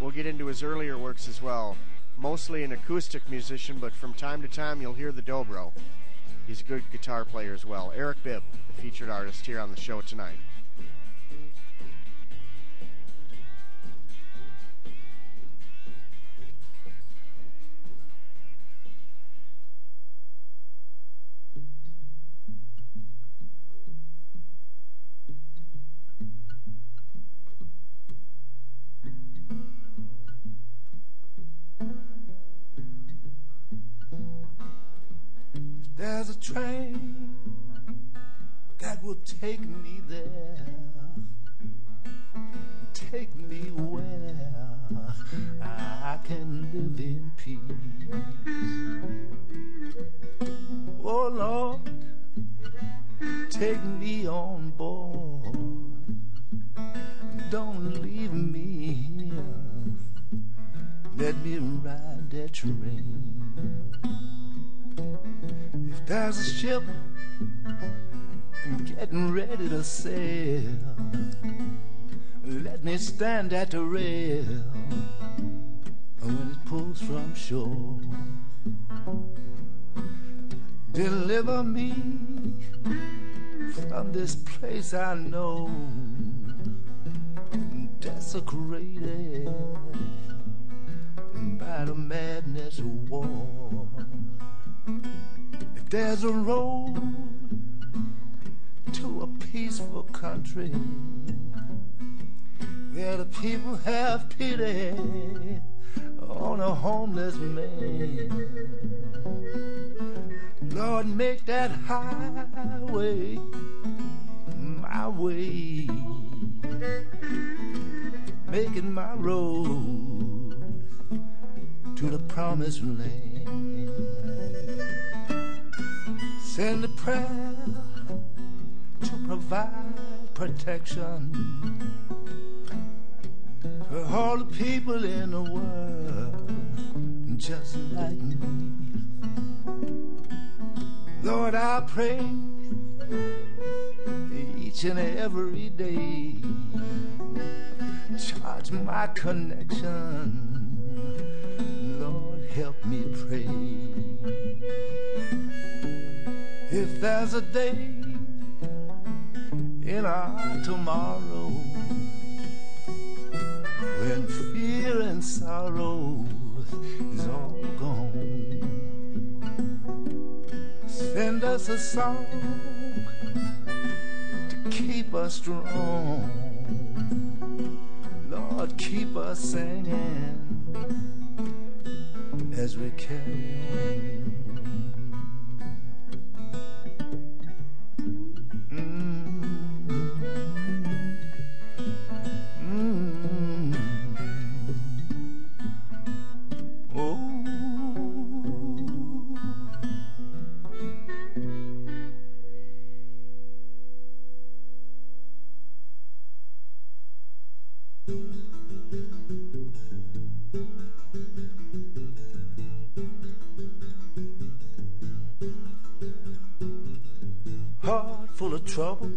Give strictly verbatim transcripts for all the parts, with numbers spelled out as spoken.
we'll get into his earlier works as well. Mostly an acoustic musician, but from time to time you'll hear the dobro. He's a good guitar player as well. Eric Bibb, the featured artist here on the show tonight. There's a train that will take me there, take me where I can live in peace. Oh Lord, take me on board, don't leave me here, let me ride that train. If there's a ship getting ready to sail, let me stand at the rail when it pulls from shore. Deliver me from this place I know, desecrated by the madness of war. If there's a road to a peaceful country where the people have pity on a homeless man, Lord, make that highway my way, make it my road to the promised land. Send a prayer to provide protection for all the people in the world just like me. Lord, I pray each and every day, charge my connection, Lord, help me pray. If there's a day in our tomorrow when fear and sorrow is all gone, send us a song to keep us strong. Lord, keep us singing as we carry on. Heart full of trouble,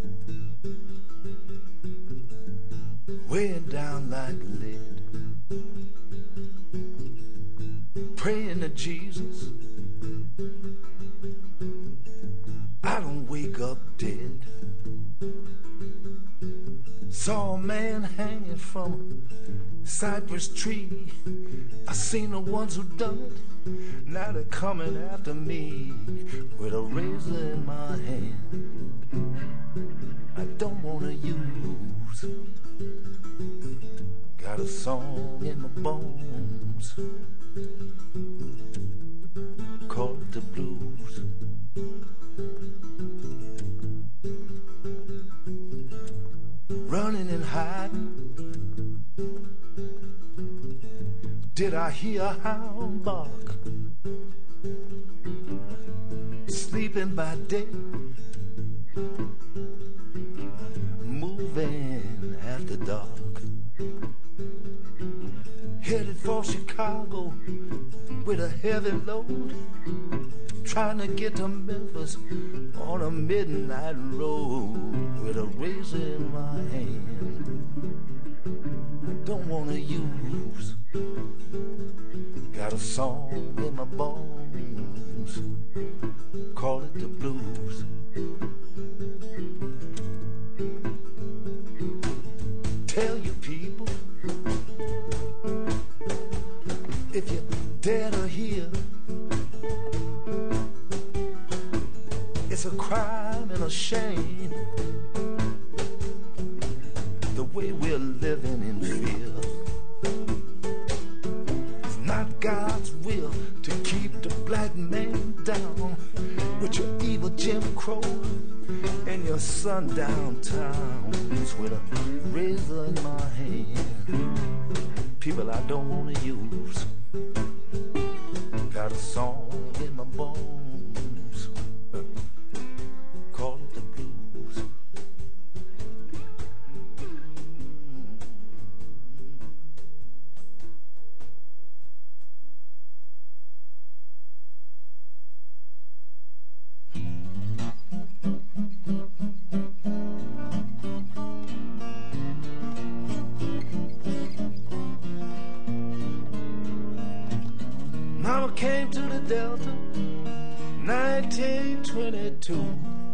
weighing down like lead, praying to Jesus I don't wake up dead. Saw a man hanging from a cypress tree. I seen the ones who done it, now they're coming after me with a razor in my hand. I don't wanna use, got a song in my bones called the blues. Running and hiding, did I hear a hound bark? Sleeping by day, moving after dark. Headed for Chicago with a heavy load, trying to get to Memphis on a midnight road with a razor in my hand. I don't wanna use. Got a song in my bones, call it the blues. Tell you people, if you dare to hear, it's a crime and a shame, the way we're living in fear. It's not God's will to keep the black man down with your evil Jim Crow and your sundown towns with a razor in my hand. People I don't want to use. Got a song in my bones, call it the blues. Mama came to the Delta, nineteen twenty-two.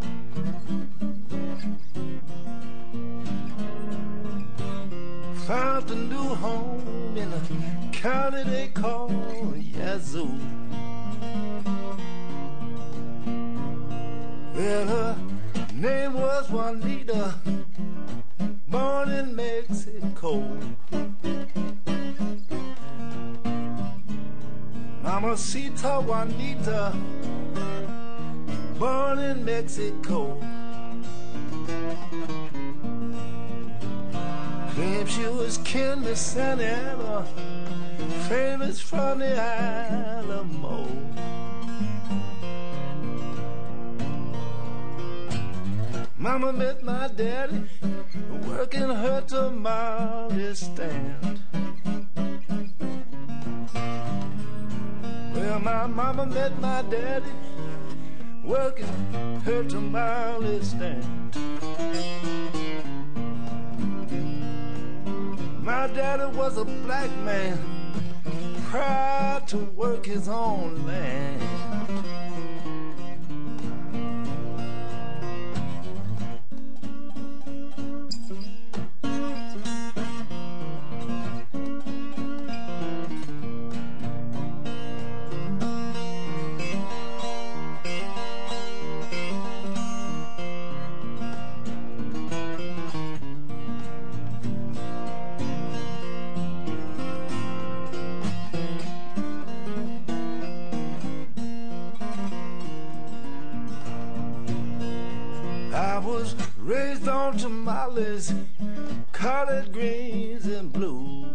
Found a new home in a county they call Yazoo. Well, her name was Juanita, born in Mexico. Mamacita Juanita, born in Mexico. Claimed she was kin to Santa Ana, famous from the Alamo. Mama met my daddy working her tamale stand. Well, my mama met my daddy working her tamale stand. My daddy was a black man, proud to work his own land. Raised on tamales, collard greens and blues.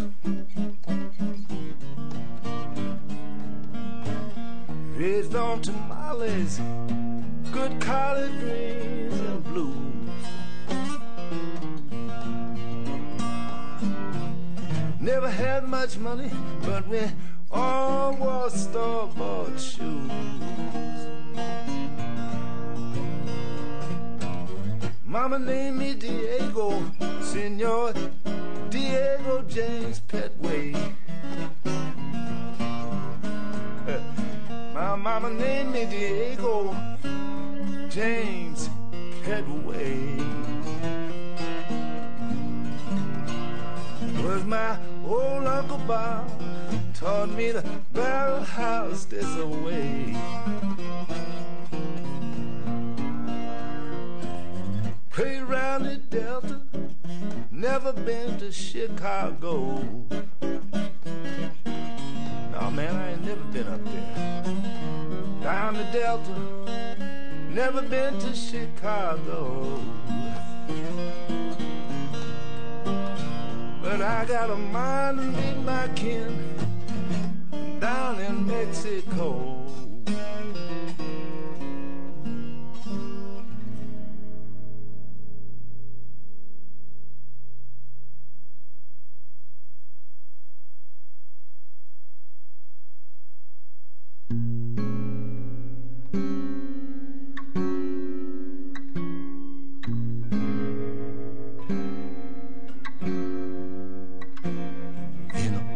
Raised on tamales, good collard greens and blues. Never had much money, but we all wore store-bought shoes. Mama named me Diego, Senor Diego James Petway. My mama named me Diego James Petway. Was my old Uncle Bob taught me the barrel house this away. Pray round the Delta, never been to Chicago. No man, I ain't never been up there. Down the Delta, never been to Chicago. But I got a mind to meet my kin down in Mexico.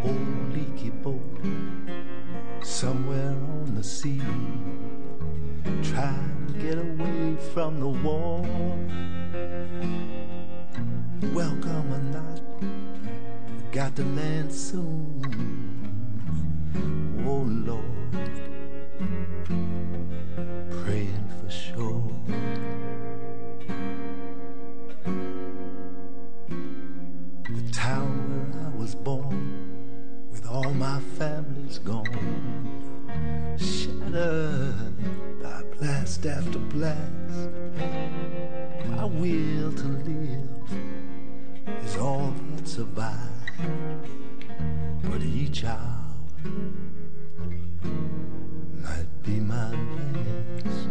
old leaky boat somewhere on the sea, trying to get away from the war. Welcome or not, we got to land soon. Oh Lord, praying for sure. The town where I was born, with all my family's gone, shattered by blast after blast. My will to live is all that survived, but each hour might be my last.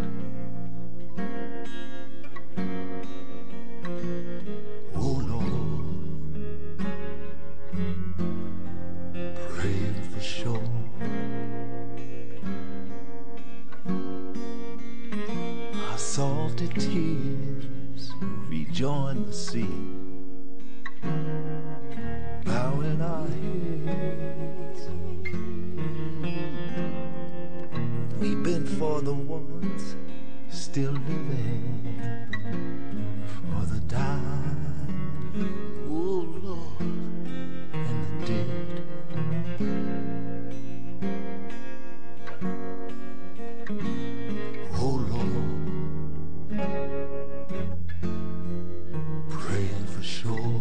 Oh Lord, praying for sure. Our salty tears rejoin the sea, bowing our heads, weeping for the ones still living, for the died, oh Lord, and the dead. Oh Lord, praying for sure.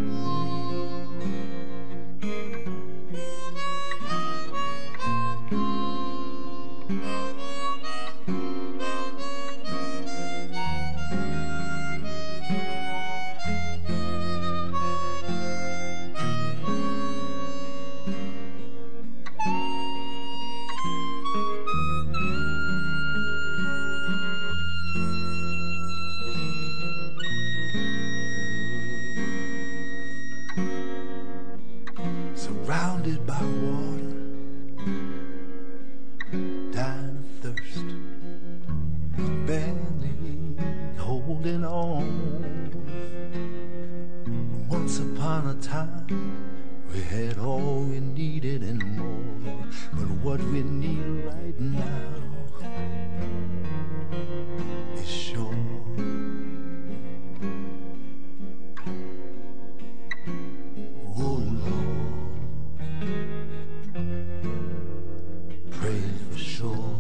Surrounded by water, dying of thirst, barely holding on. Once upon a time, we had all we needed and more, but what we need right now is sure. Oh Lord, praying for sure.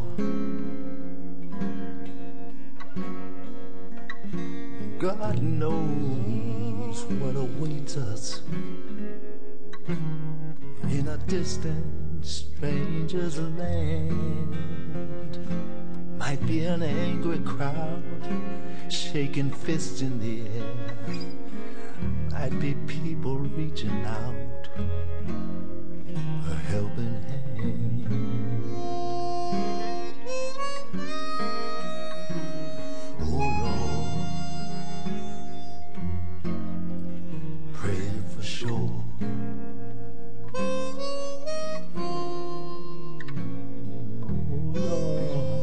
God knows what awaits us in a distant stranger's land. Might be an angry crowd shaking fists in the air, might be people reaching out a helping hand. Oh Lord, praying for sure. Oh Lord,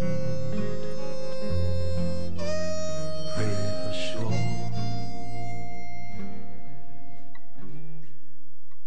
praying for sure.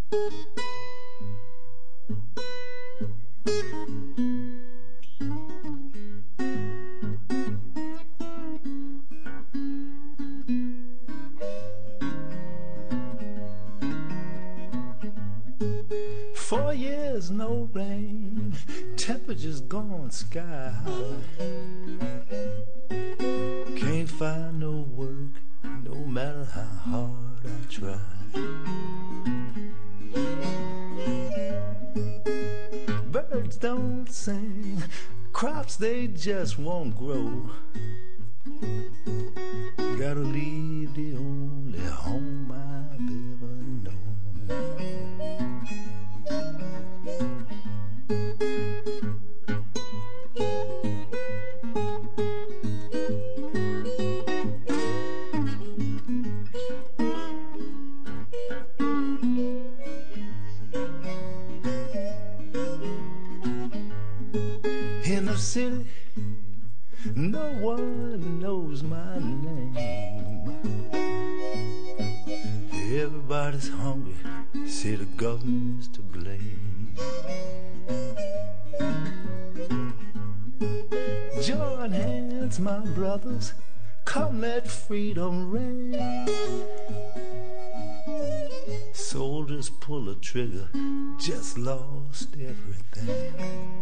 Four years, no rain, temperature's gone sky high. Can't find no work, no matter how hard I try. Birds don't sing, crops they just won't grow. Gotta leave the only home I've ever known. In the city, no one knows my name. Everybody's hungry, say the government's to blame. Join hands, my brothers, come let freedom reign. Soldiers pull a trigger, just lost everything.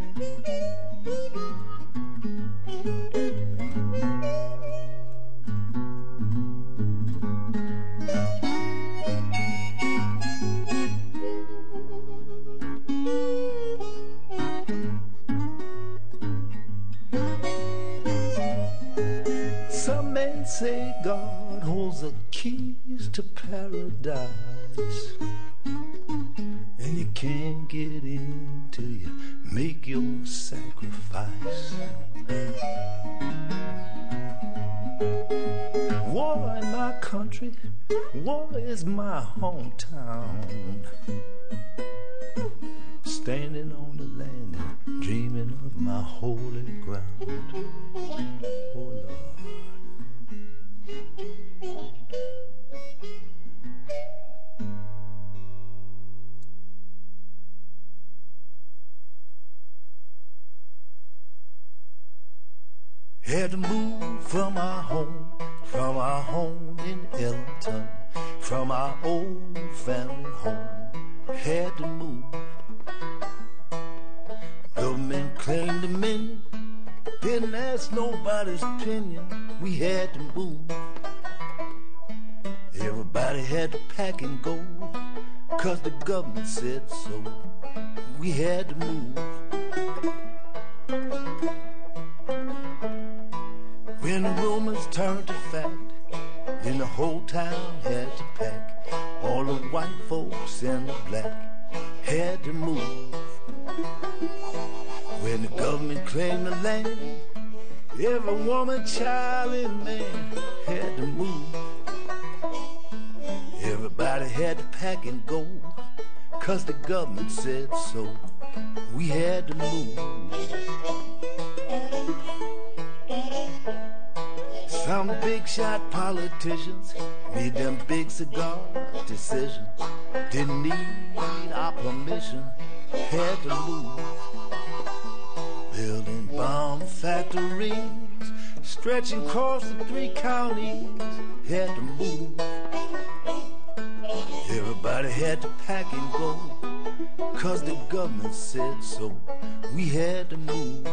Some men say God holds the keys to paradise, and you can't get in till you make your sacrifice. War in my country, war is my hometown. Standing on the land and dreaming of my holy ground. Oh Lord. Had to move from our home, from our home in Ellington, from our old family home. Had to move. Government claimed dominion, didn't ask nobody's opinion. We had to move. Everybody had to pack and go, 'cause the government said so. We had to move. When the rumors turned to fact, then the whole town had to pack. All the white folks and the black had to move. When the government claimed the land, every woman, child, and man had to move. Everybody had to pack and go, 'cause the government said so. We had to move. Some big shot politicians made them big cigar decisions. Didn't need our permission, had to move. Building bomb factories, stretching across the three counties, had to move. Everybody had to pack and go, 'cause the government said so. We had to move.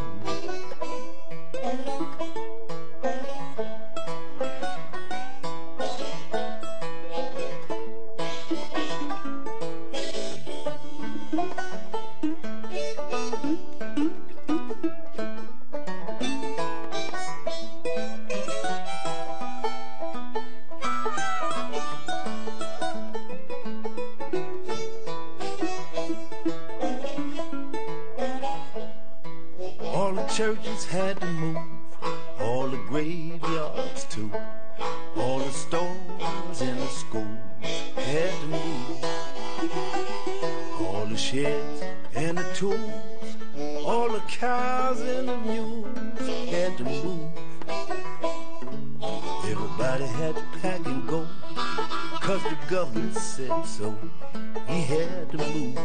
Churches had to move, all the graveyards too, all the stores and the schools had to move, all the sheds and the tools, all the cows and the mules had to move. Everybody had to pack and go, 'cause the government said so. He had to move.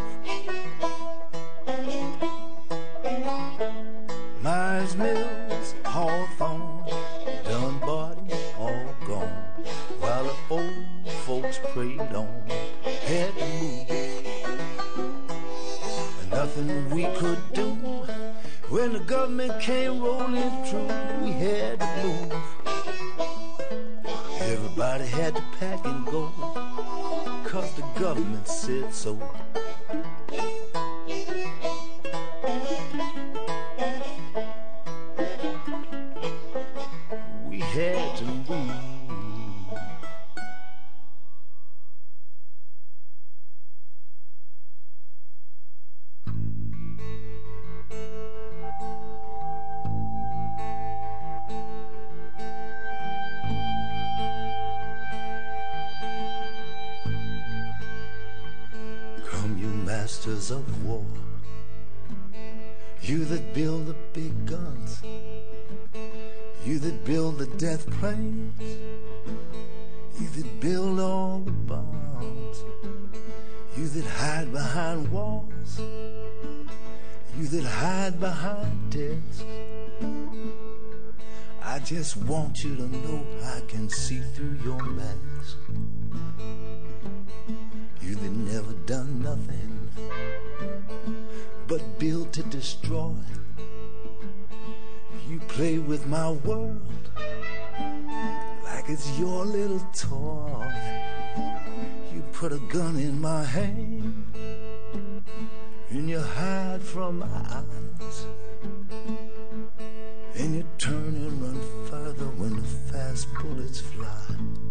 Myers Mills, Hawthorne, Dunbarton, all gone, while the old folks prayed on. Had to move. And nothing we could do when the government came rolling through. We had to move. Everybody had to pack and go, 'cause the government said so. We had to move. Masters of war, you that build the big guns, you that build the death planes, you that build all the bombs, you that hide behind walls, you that hide behind desks. I just want you to know I can see through your mask. You that never done nothing but build to destroy. You play with my world like it's your little toy. You put a gun in my hand and you hide from my eyes, and you turn and run further when the fast bullets fly.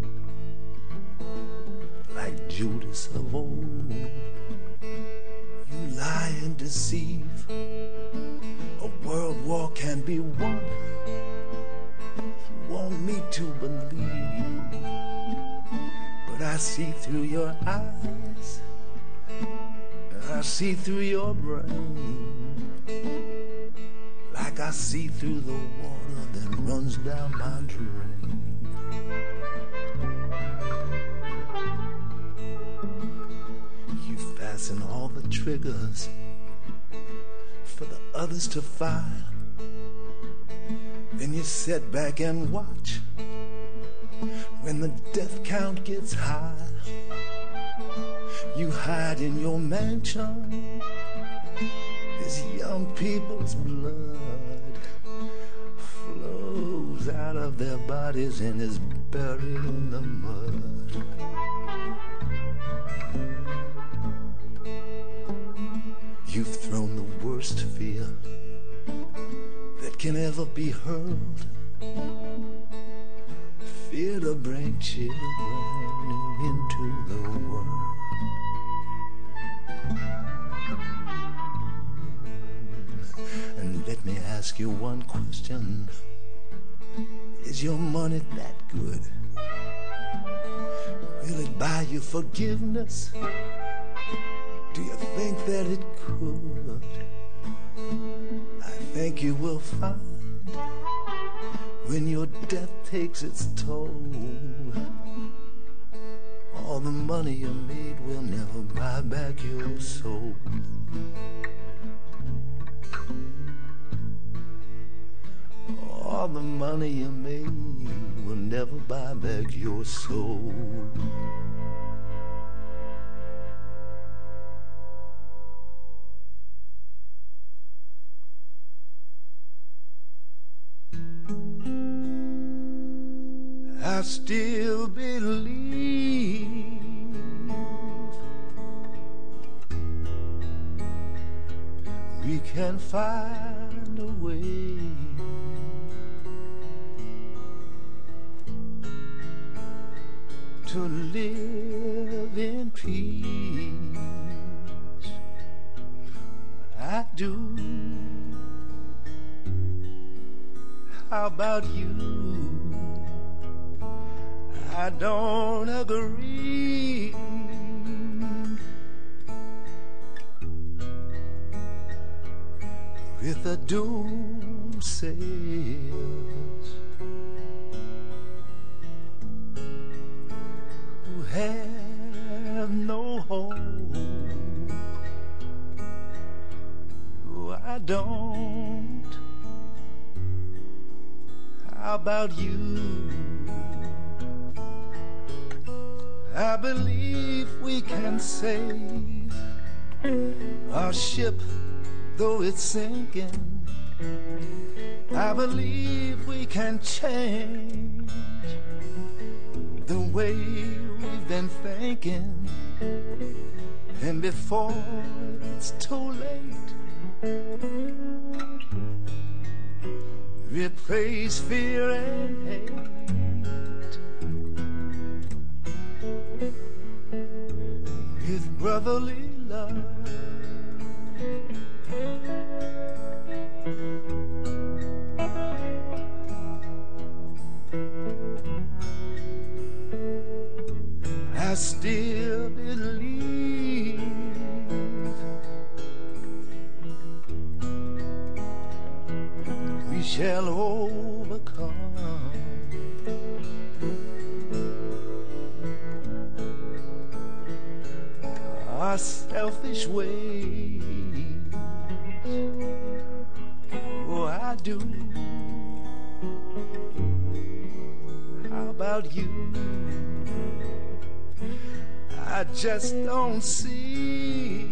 Like Judas of old, you lie and deceive. A world war can be won. You want me to believe, but I see through your eyes, and I see through your brain, like I see through the water that runs down my drain. And all the triggers for the others to fire. Then you sit back and watch when the death count gets high. You hide in your mansion. This young people's blood flows out of their bodies and is buried in the mud. You've thrown the worst fear that can ever be hurled, fear to bring children into the world. And let me ask you one question. Is your money that good? Will it buy you forgiveness? Do you think that it could? I think you will find when your death takes its toll, all the money you made will never buy back your soul. All the money you made will never buy back your soul. I still believe we can find a way to live in peace. I do. How about you? I don't agree. With the doomsayers who have no hope. Oh, I don't. How about you? I believe we can save our ship, though it's sinking. I believe we can change the way we've been thinking. And before it's too late, replace fear and hate with brotherly love. I still believe we shall overcome our selfish ways. Oh, I do. How about you? I just don't see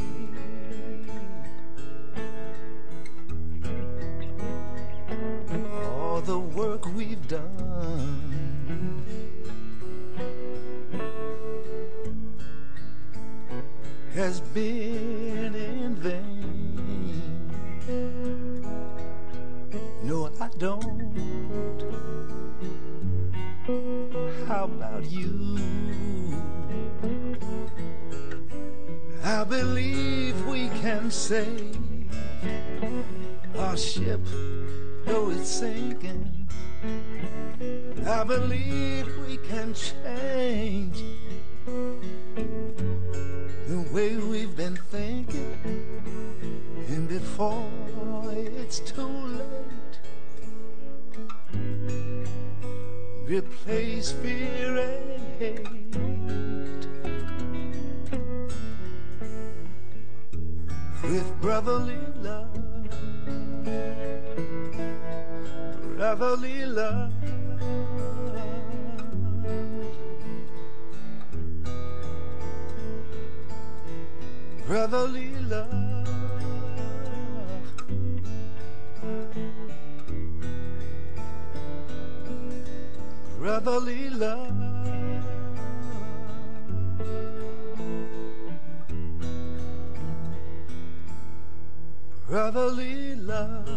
all the work we've done has been in vain. No, I don't. How about you? I believe we can save our ship, though it's sinking. I believe we can change the way we've been thinking. And before it's too late, replace fear and hate with brotherly love, brotherly love, brotherly love, brotherly love. Brotherly love.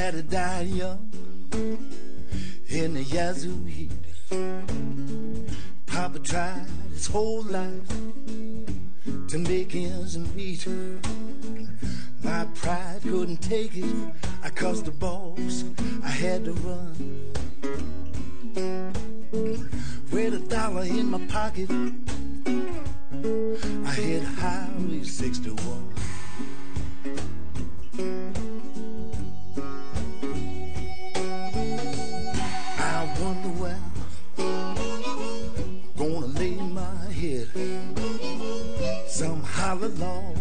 Granddaddy died young in the Yazoo heat. Papa tried his whole life to make ends meet. My pride couldn't take it. I cussed the boss, I had to run. With a dollar in my pocket, I hit Highway sixty-one. I wonder where gonna lay my head. Some hollow log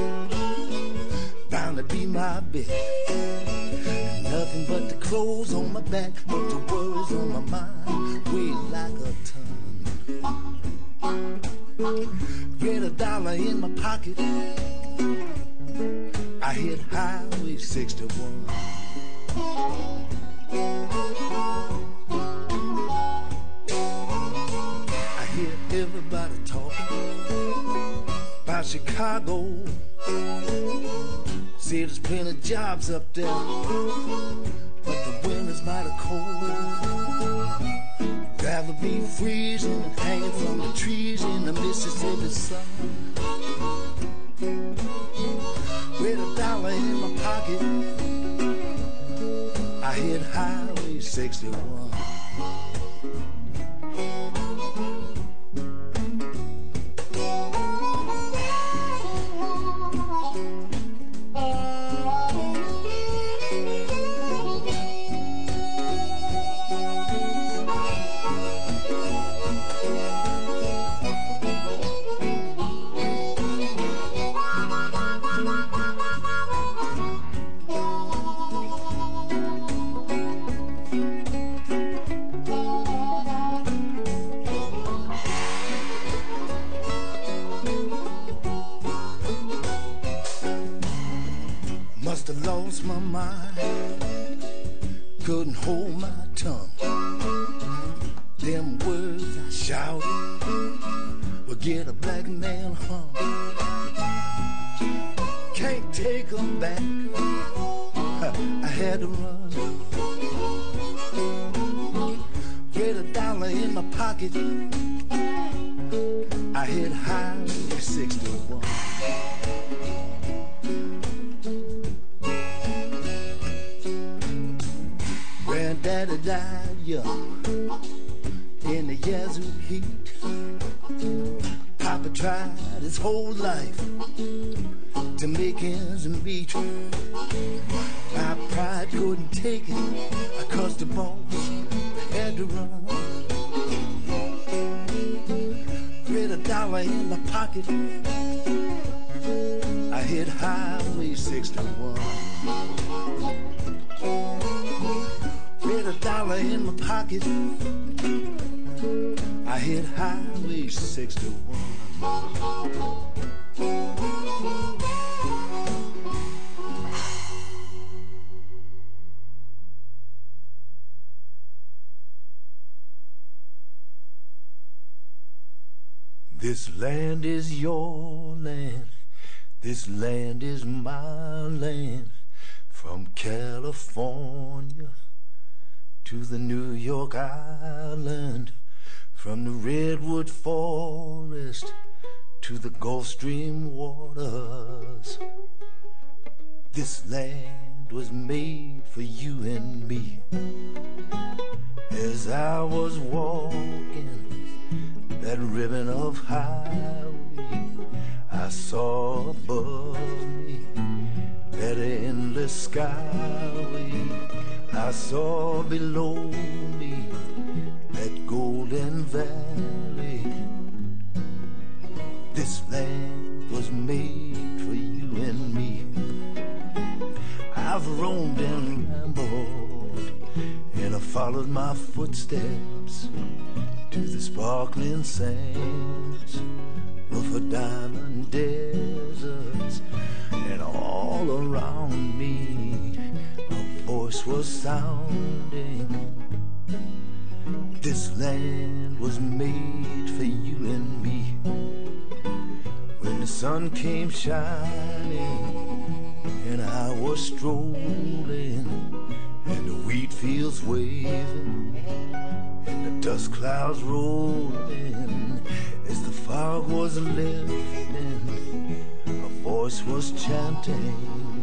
bound to be my bed. Nothing but the clothes on my back, but the worries on my mind weigh like a ton. Get a dollar in my pocket, I hit Highway sixty-one. I hear everybody talking about Chicago. See, there's plenty of jobs up there, but the winter's mighty cold. Rather be freezing and hanging from the trees in the Mississippi sun. With a dollar in my pocket, I hit Highway sixty-one. Lost my mind, couldn't hold my tongue. Them words I shouted would get a black man hung. Can't take them back, I had to run. Get a dollar in my pocket, I hit Highway sixty-one. Granddaddy died young in the Yazoo heat. Papa tried his whole life to make ends meet. My pride couldn't take it. I cussed the boss, had to run. With a dollar in my pocket, I hit Highway sixty-one. With a dollar in my pocket, I hit Highway sixty-one. This land is your land, this land is my land. From California to the New York Island, from the Redwood Forest to the Gulf Stream waters. This land was made for you and me. As I was walking that ribbon of highway, I saw above me that endless skyway. I saw below me that golden valley. This land was made for you and me. I've roamed and rambled, and I followed my footsteps to the sparkling sands of a diamond deserts. And all around me a voice was sounding. This land was made for you and me. When the sun came shining and I was strolling sails waving and the dust clouds rolling. As the fog was lifting, a voice was chanting,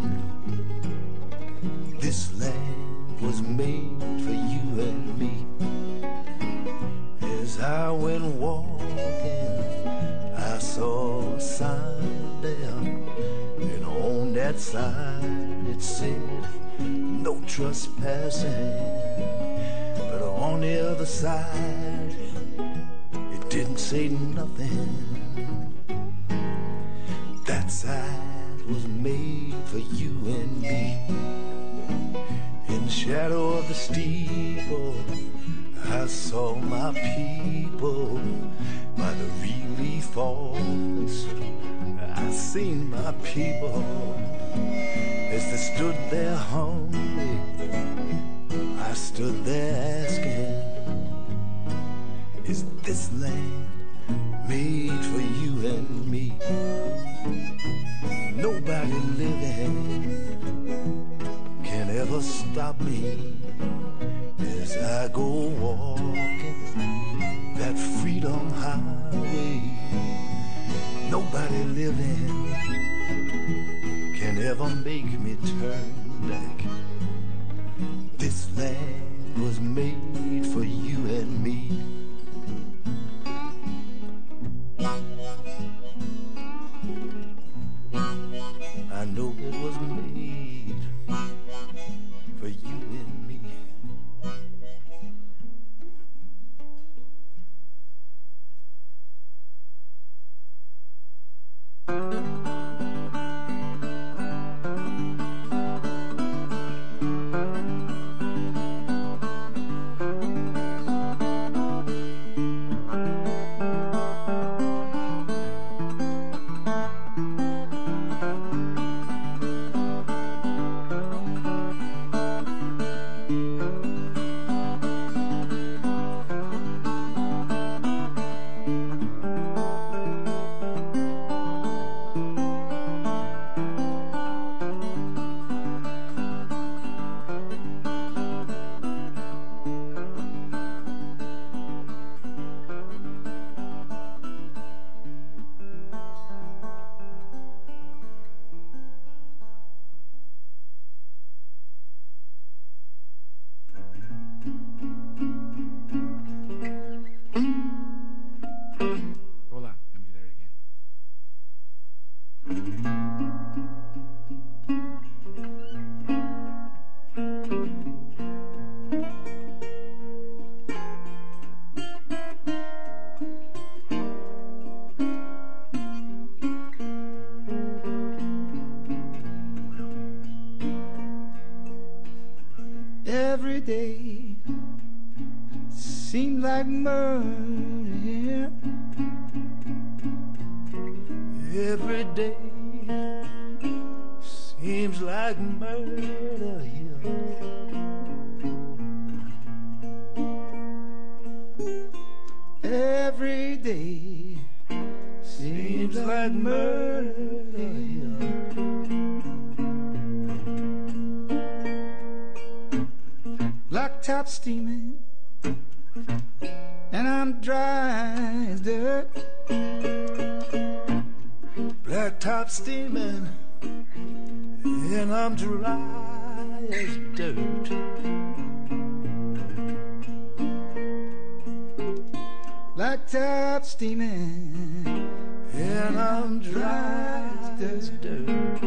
this land was made for you and me. As I went walking, I saw a sign there, and on that sign it said, no trespassing. But on the other side, it didn't say nothing. That side was made for you and me. In the shadow of the steeple, I saw my people by the relief falls. I seen my people as they stood there hungry. I stood there asking, is this land made for you and me? Nobody living can ever stop me as I go walking that freedom highway. Nobody living can ever make me turn back. This land was made for you and me. I know it was made for you and me. Every day seems like murder here. Every day seems like murder here. Every day seems like murder here. Blacktop steaming, and I'm dry as dirt. Blacktop steaming, and I'm dry as dirt. Blacktop steaming, and I'm dry as dirt.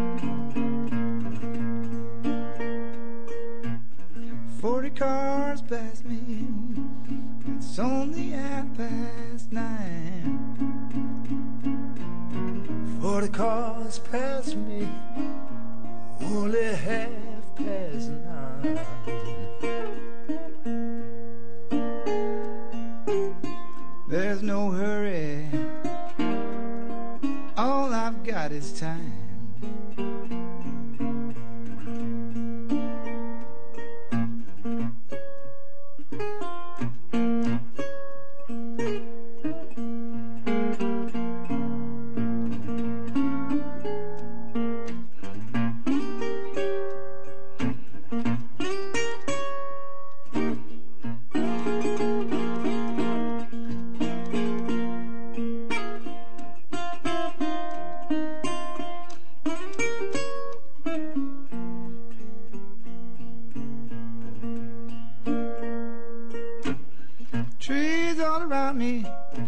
Forty cars pass me, it's only half past nine. Forty cars pass me, only half past nine. There's no hurry, all I've got is time. all around me,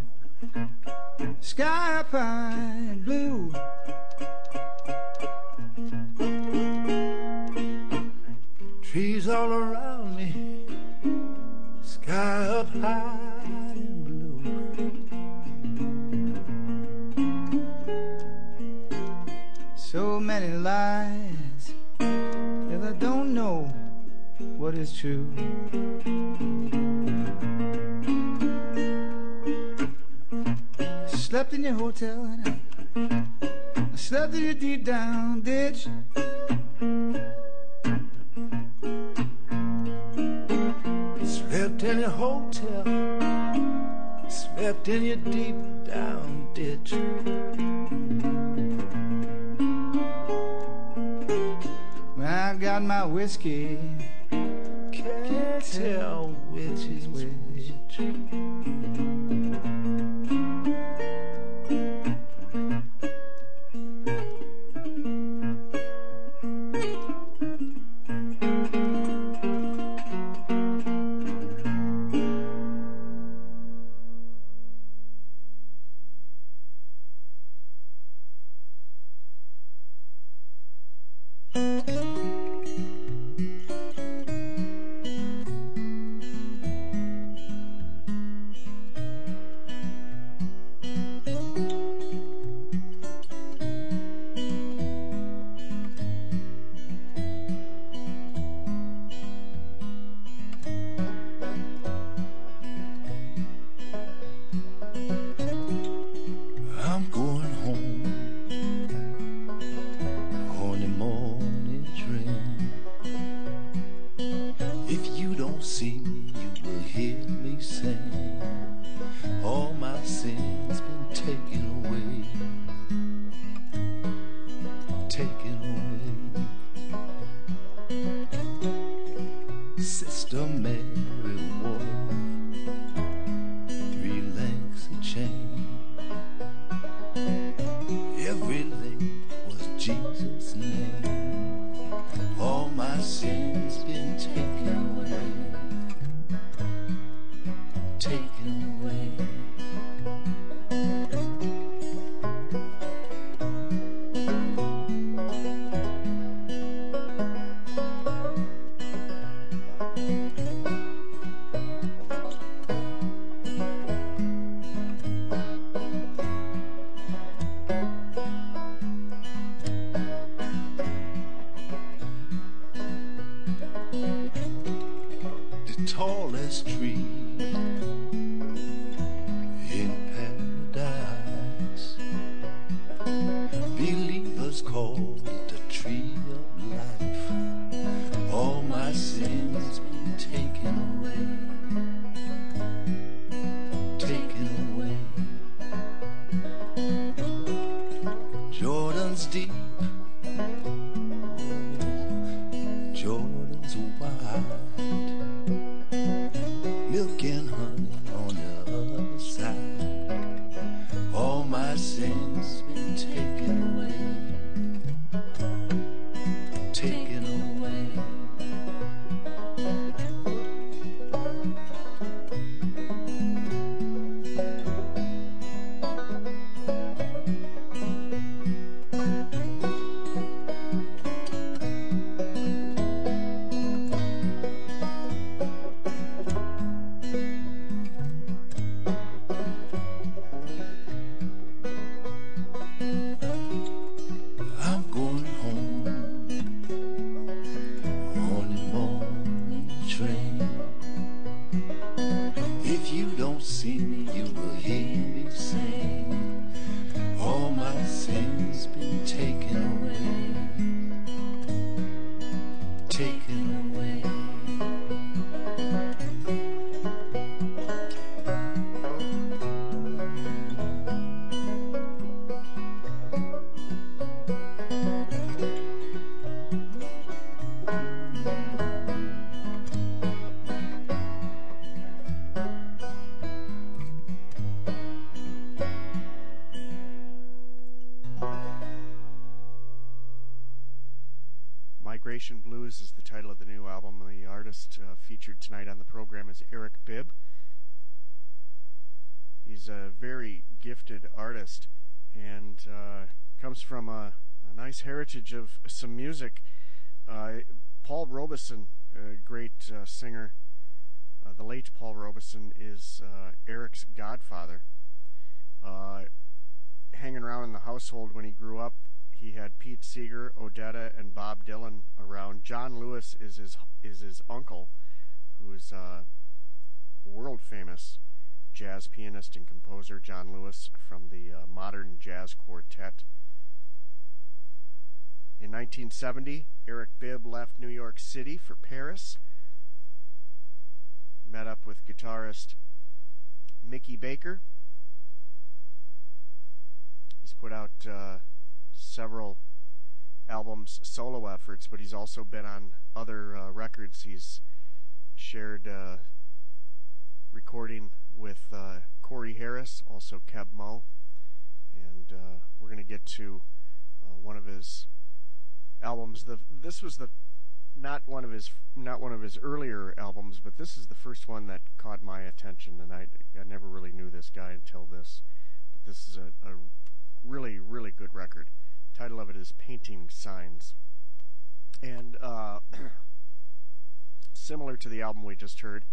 sky pine blue. Trees all around me, sky up high and blue. So many lies that I don't know what is true. Slept in your hotel and I, I slept in your deep down ditch. Slept in your hotel, slept in your deep down ditch. When I got my whiskey, can't tell which is which. Migration Blues is the title of the new album. The artist uh, featured tonight on the program is Eric Bibb. He's a very gifted artist and uh, comes from a, a nice heritage of some music. Uh, Paul Robeson, a great uh, singer, uh, the late Paul Robeson, is uh, Eric's godfather. Uh, hanging around in the household when he grew up, he had Pete Seeger, Odetta, and Bob Dylan around. John Lewis is his is his uncle, who's uh, world famous jazz pianist and composer. John Lewis from the uh, Modern Jazz Quartet. In nineteen seventy, Eric Bibb left New York City for Paris. Met up with guitarist Mickey Baker. He's put out uh, several albums, solo efforts, but he's also been on other uh, records. He's shared uh, recording with uh, Corey Harris, also Keb Mo, and uh, we're going to get to uh, one of his albums. The this was the not one of his not one of his earlier albums, but this is the first one that caught my attention, and I I never really knew this guy until this. But this is a, a really really good record. The title of it is Painting Signs, and uh, similar to the album we just heard,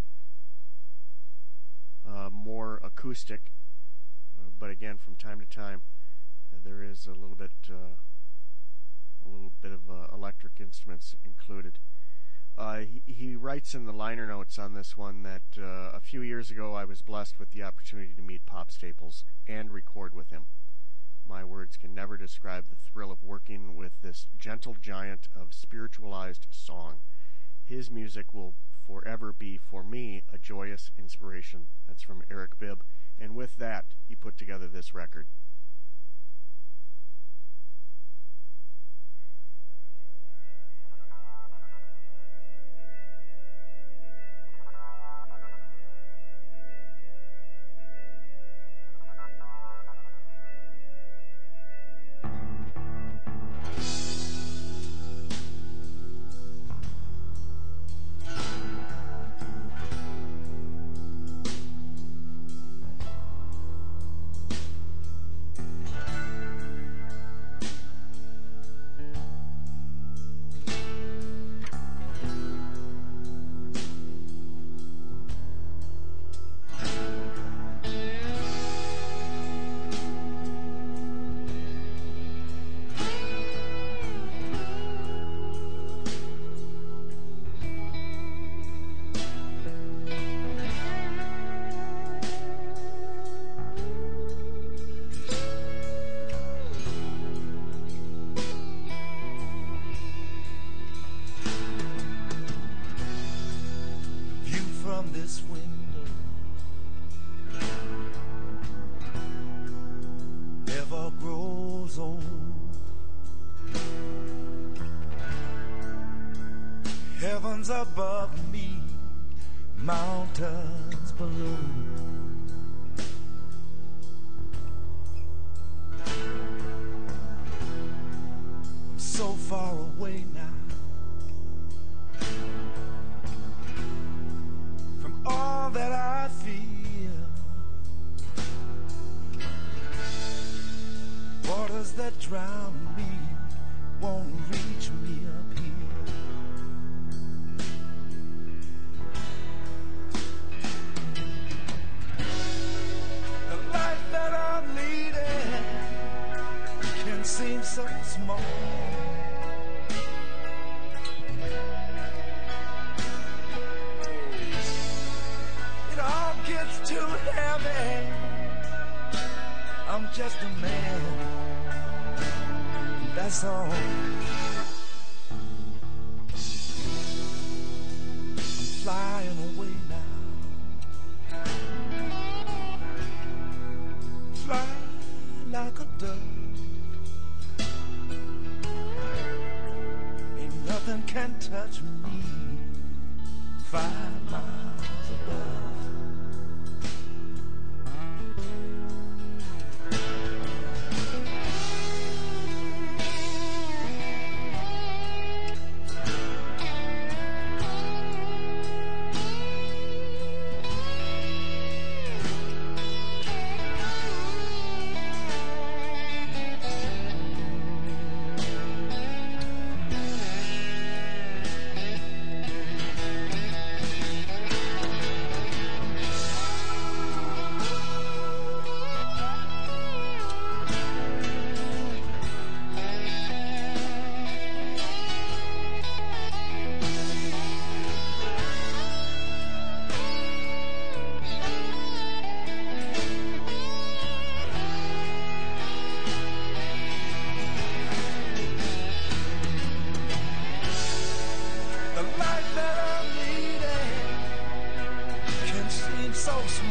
uh, more acoustic, uh, but again from time to time uh, there is a little bit. Uh, A little bit of uh, electric instruments included. Uh, he, he writes in the liner notes on this one that uh, a few years ago I was blessed with the opportunity to meet Pop Staples and record with him. My words can never describe the thrill of working with this gentle giant of spiritualized song. His music will forever be, for me, a joyous inspiration. That's from Eric Bibb. And with that, he put together this record. Above me, mountains below. I'm so far away now from all that I feel. Waters that drown me won't reach me up here. Seems so small. It all gets too heavy. I'm just a man, that's all. I'm flying away now. Fly like a dove. Nothing can touch me five miles above.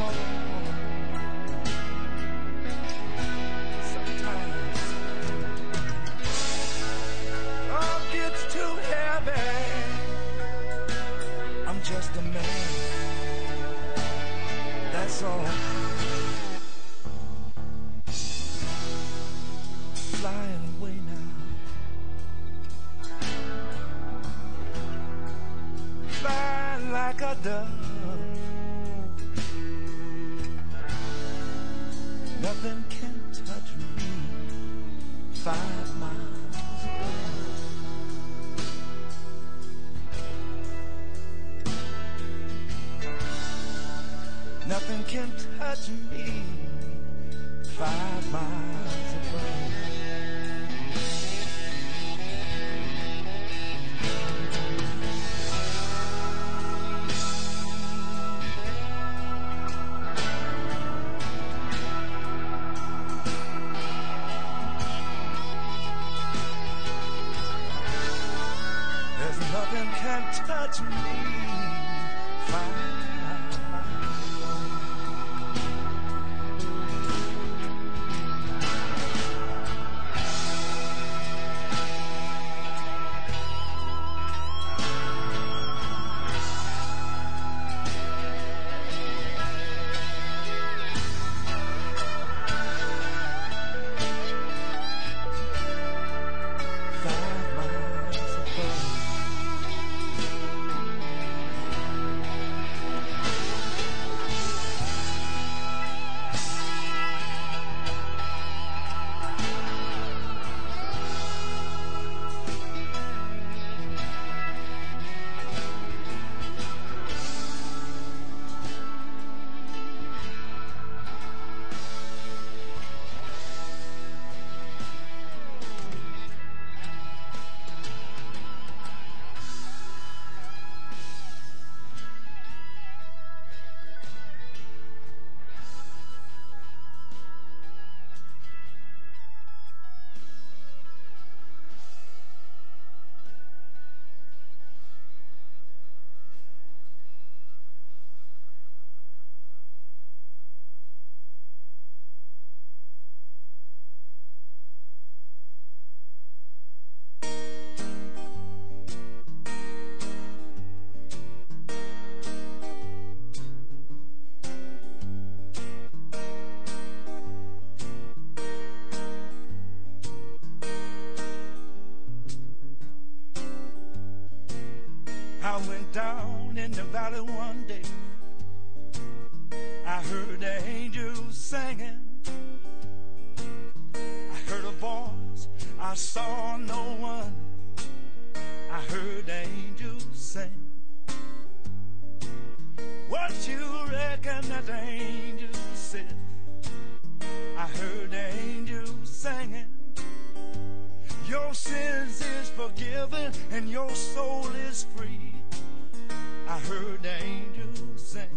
Sometimes love gets too heavy. I'm just a man, that's all. Flying away now, flying like a dove. Nothing can touch me five miles away. Nothing can touch me five miles away. There's nothing can touch me five miles. I went down in the valley one day. I heard the angels singing. I heard a voice, I saw no one. I heard the angels sing. What you reckon that the angels said? I heard the angels singing. Your sins is forgiven and your soul is free. I heard the angels sing.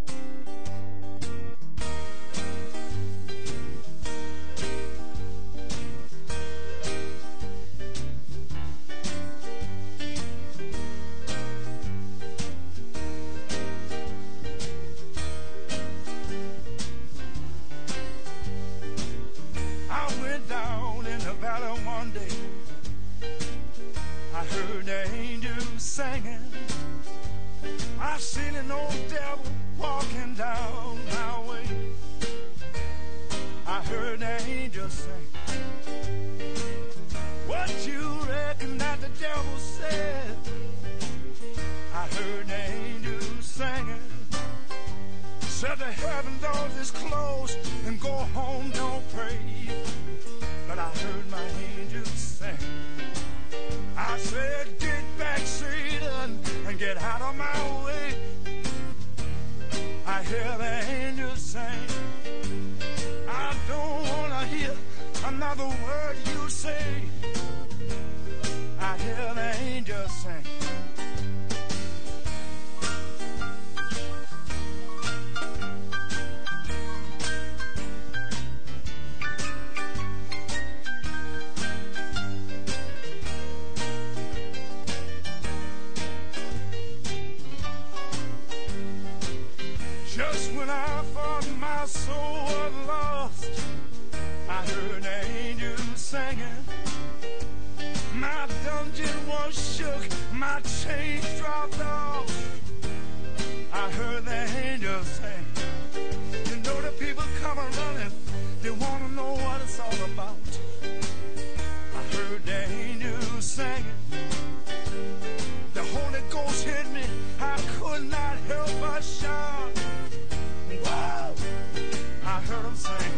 I went down in the valley one day. I heard the angels singing. I seen an old devil walking down my way. I heard the angels sing. What you reckon that the devil said? I heard the angels singing. Said the heaven doors is closed and go home, don't pray. But I heard my angels sing. I said, get back, Satan, and get out of my way. I hear the angels sing. I don't want to hear another word you say. I hear the angels sing. Just when I fall my soul was lost, I heard the angels singing. My dungeon was shook, my chains dropped off. I heard the angels sing. You know the people coming running, they want to know what it's all about. I heard the angels singing. The Holy Ghost hit me, I could not help but shout. Wow! I heard them sing.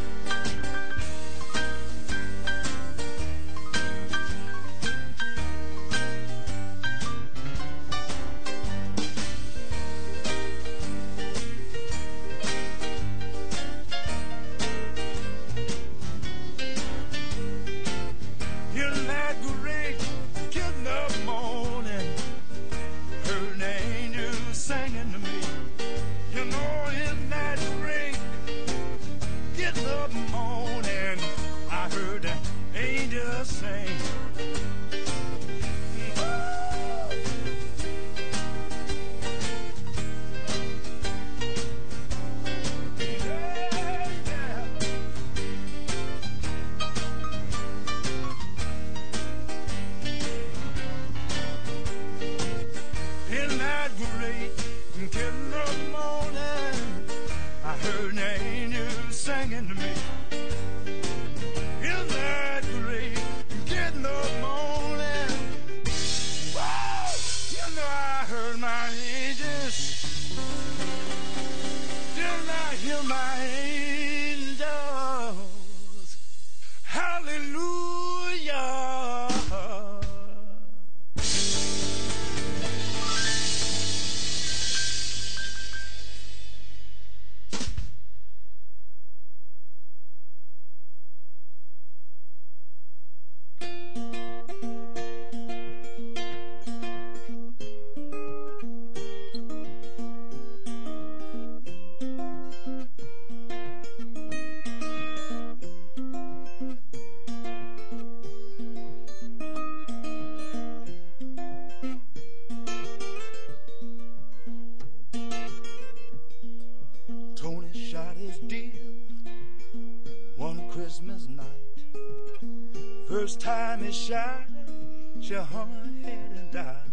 First time he shot, she hung her head and died.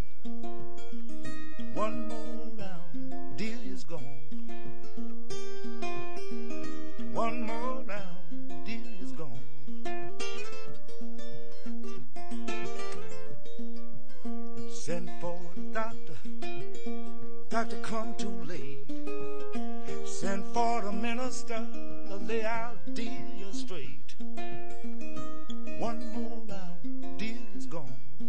One more round, Delia's gone. One more round, Delia's gone. Send for the doctor, doctor come too late. Send for the minister to lay out Delia straight. One more round, Delia's gone.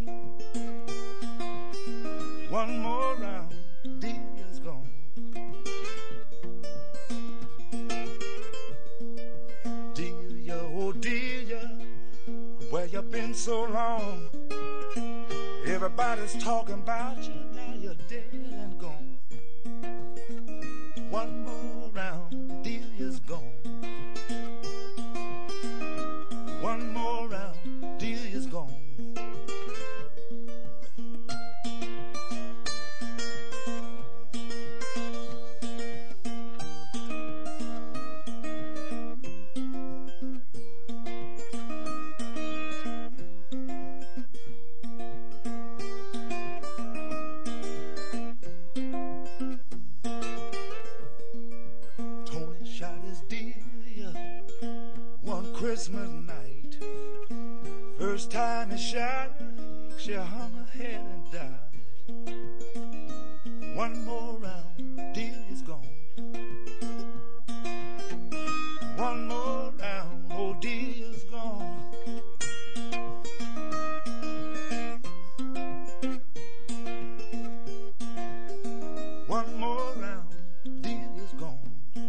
One more round, Delia's gone. Delia, oh Delia, where you been so long? Everybody's talking about you, now you're dead and gone. One more round, Delia's gone. One more round, Delia's gone. Tony shot his Delia one Christmas night. First time he shot her, she hung her head and died. One more round, Delia's gone. One more round, oh Delia's gone. One more round, Delia's gone.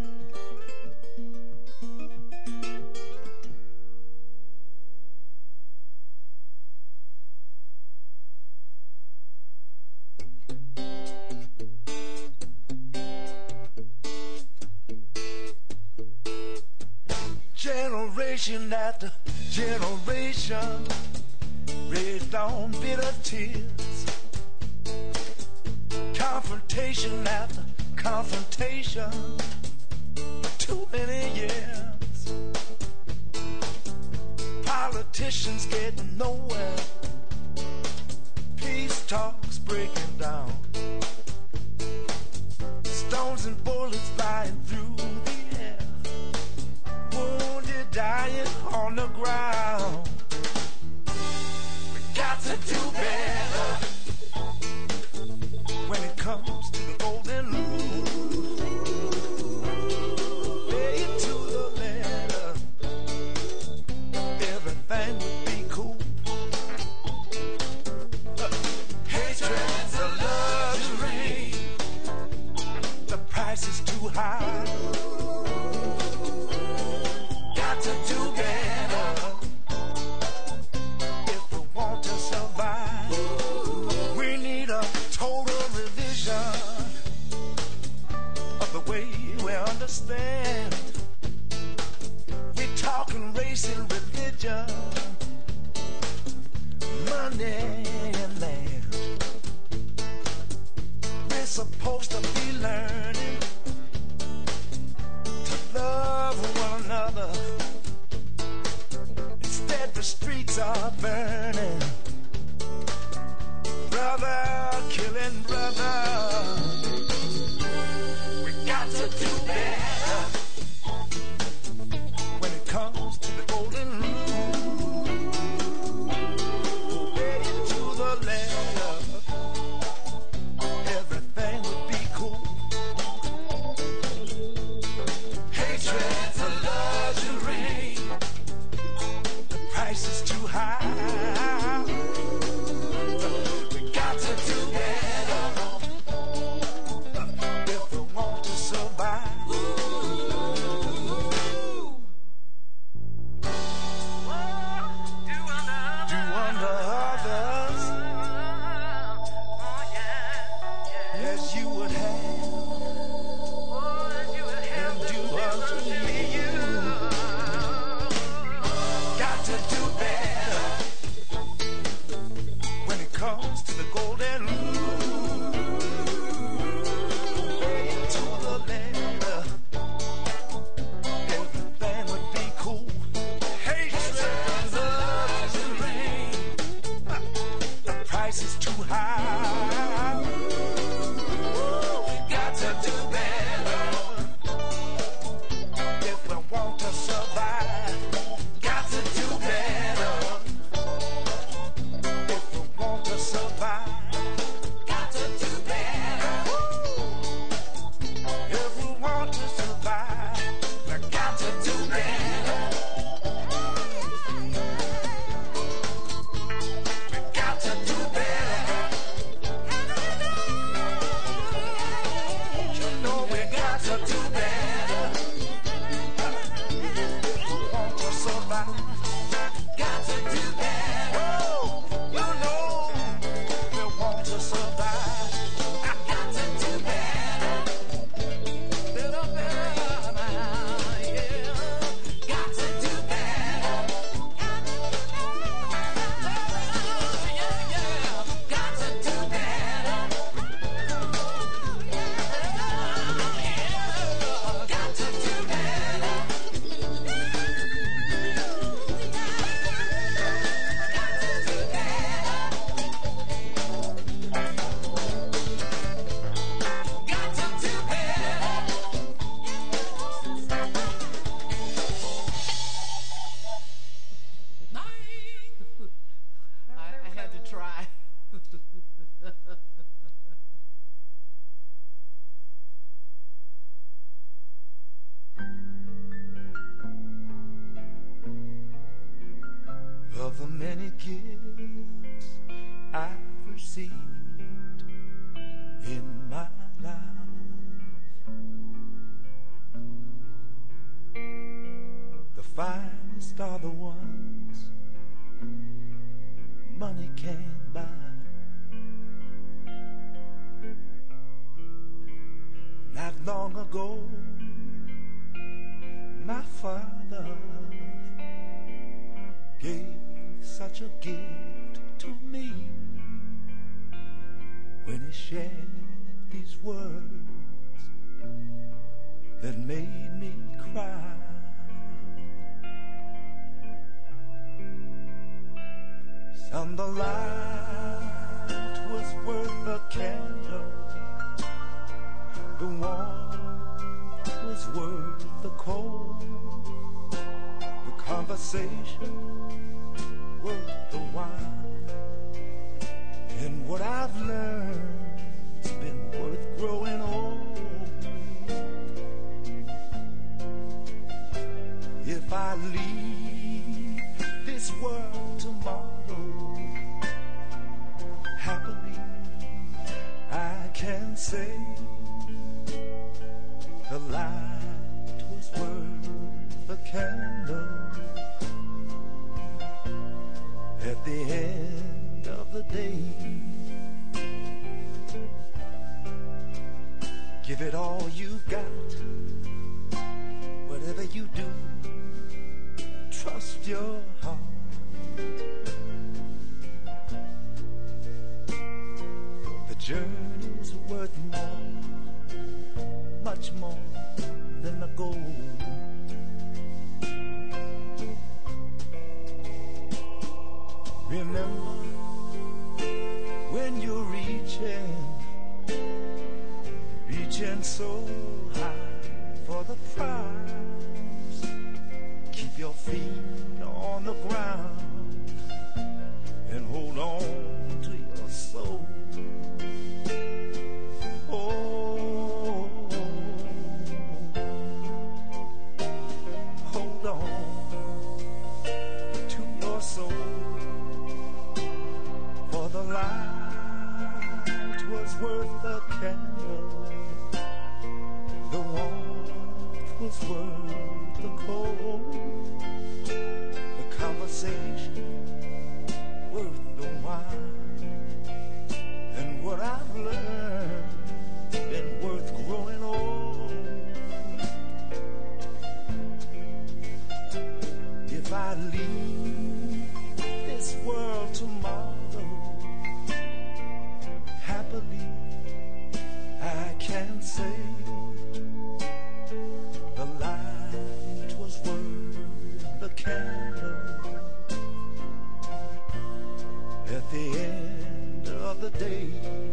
Generation after generation raised on bitter tears. Confrontation after confrontation too many years. Politicians getting nowhere. Peace talks breaking down. Stones and bullets flying through the air. Wounded dying on the ground. We got to do better when it comes to the golden rule. Pay it to the letter. Everything would be cool. Uh, hatred's a luxury. The price is too high. Got to do better if we want to survive. We need a total revision of the way we understand. We're talking race and religion, money and land. We're supposed to be learning to love one another. Instead the streets are burning. Brother killing brother. We got to do better when it comes to the golden rule. Obey it to the letter. Everything would be cool. Hatred's a luxury. The price is too high. We got to do better if we want to survive. Do unto others as you would have, and do unto me. Got to do better when it comes to the golden rule. Obey it to the letter. Everything would be cool. Hatred's a luxury. The price is too high. We got to do better if we want to survive. Got to do better if we want to survive. Got to do better if we want to survive. We got to do better. We got to do better. You know we got to do better if we want to survive. Got to do better. Oh, you know we want to survive. Got to do better. Better, better, yeah. Got to do better. Yeah, yeah. Got to do better. Got to do better. Got to do better. I, I had to try. Of the many gifts I've received in my life, the finest are the ones money can't buy. Not long ago, my father gave such a gift to me when he shared these words that made me cry. pride. Son, the light was worth a candle. The warmth was worth the cold. The conversation worth the wine. And what I've learned has been worth growing old. If I leave this world tomorrow, happily I can say the light was worth a candle. At the end of the day, give it all you've got. Whatever you do, trust your heart. The journey's worth more, much more than the gold. Remember when you're reaching, reaching so high for the prize. Keep your feet on the ground and hold on to your soul. Oh, hold on to your soul. For the light was worth a candle. The warmth was worth the cold. The conversation worth the wine. And what I've learned been worth growing old. If I leave this world tomorrow, happily I can say the light was worth the candle. At the end of the day,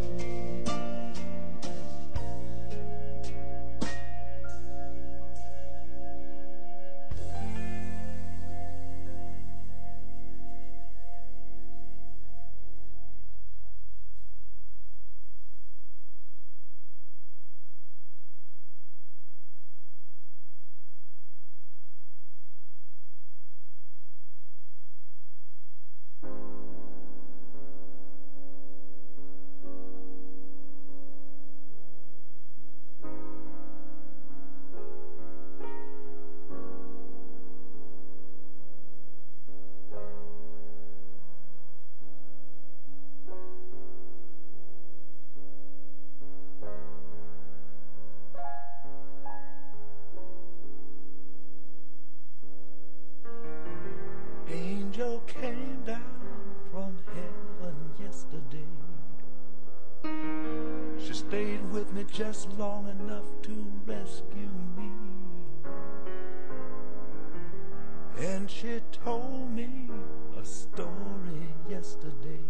angel came down from heaven yesterday. She stayed with me just long enough to rescue me. And she told me a story yesterday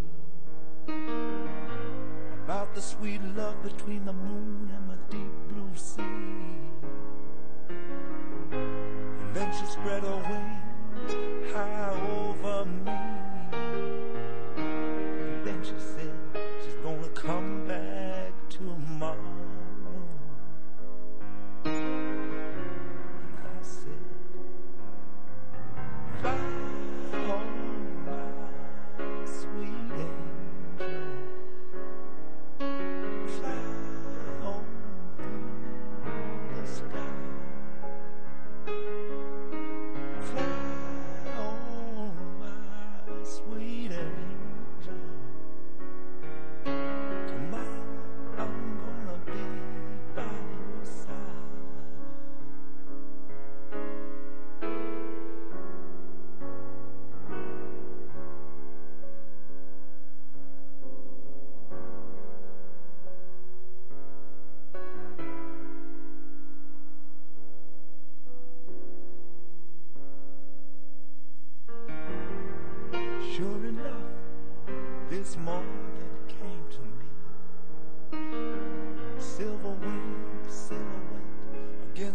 about the sweet love between the moon and the deep blue sea. And then she spread her wings high over me. And then she said she's gonna come back tomorrow. And I said, fly on, my sweet angel. Fly on,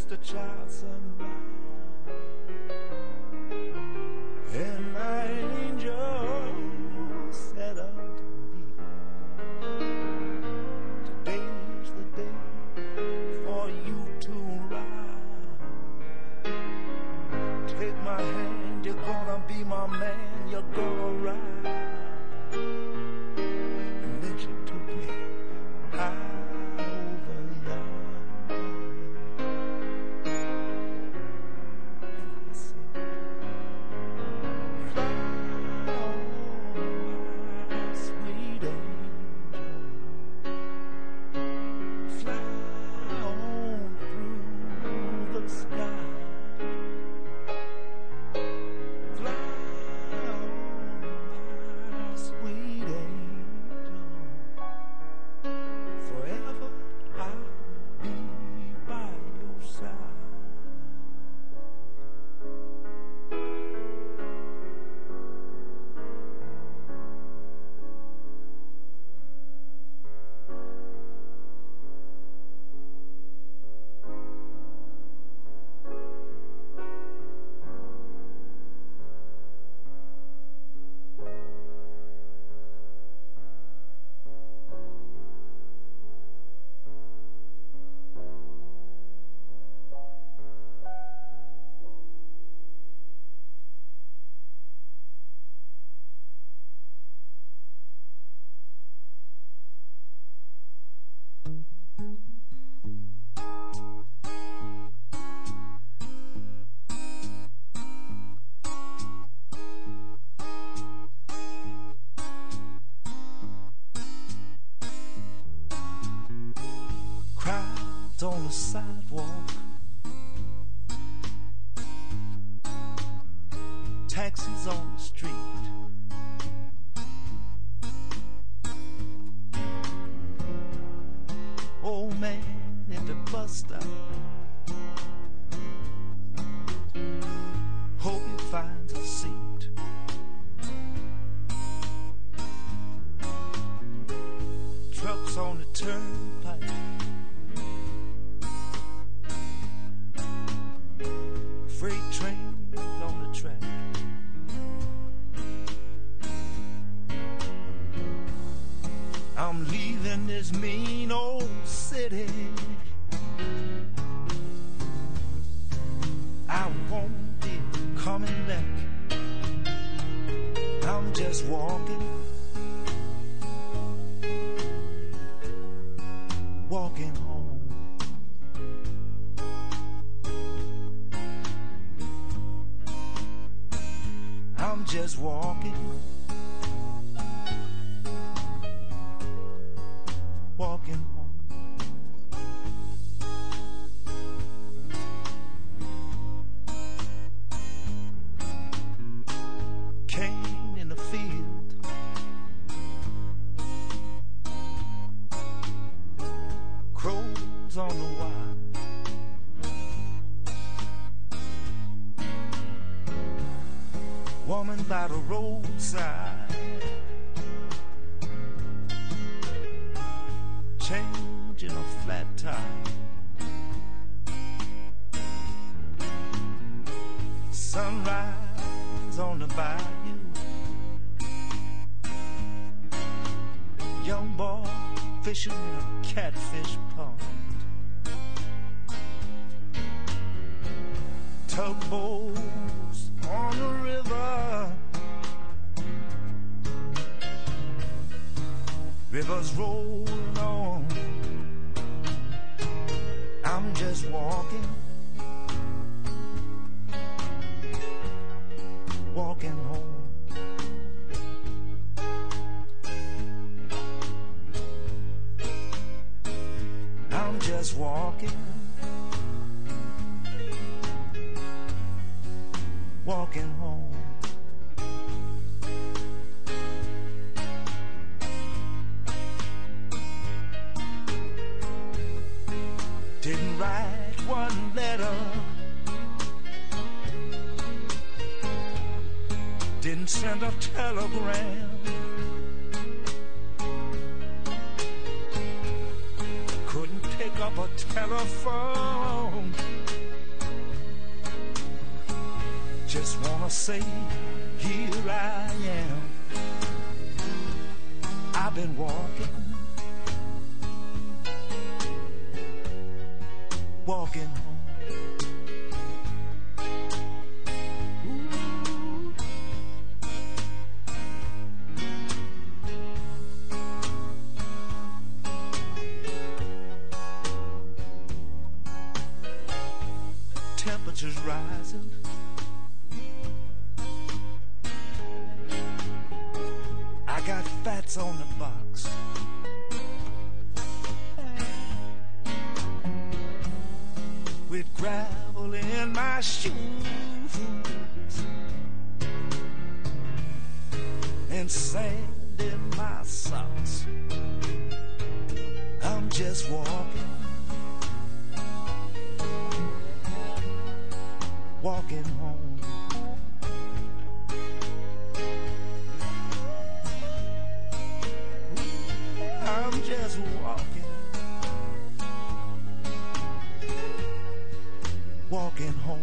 a child sunrise, and my angel said unto me, today's the day for you to ride. Take my hand, you're gonna be my man, you're gonna ride. And then she took me high. On the sidewalk, taxis on the street, old man at the bus stop, hope he finds a seat. Trucks on the turnpike, freight trains on the track, I'm leaving this mean old city. I won't be coming back. I'm just walking, walking home. I'm just walking, walking home. Cane in the field, crows on the wire, woman by the roadside, changing a flat tire, sunrise on the bayou, young boy fishing in a catfish pond, tugboats on the river, rivers rolling on. I'm just walking, walking home. I'm just walking, walking home. Didn't write one letter, didn't send a telegram, couldn't pick up up a telephone. Just wanna say, here I am. I've been walking, walking home. Temperatures rising, I got fats on the box. With gravel in my shoes and sand in my socks. I'm just walking, walking home. I'm just walking, walking home.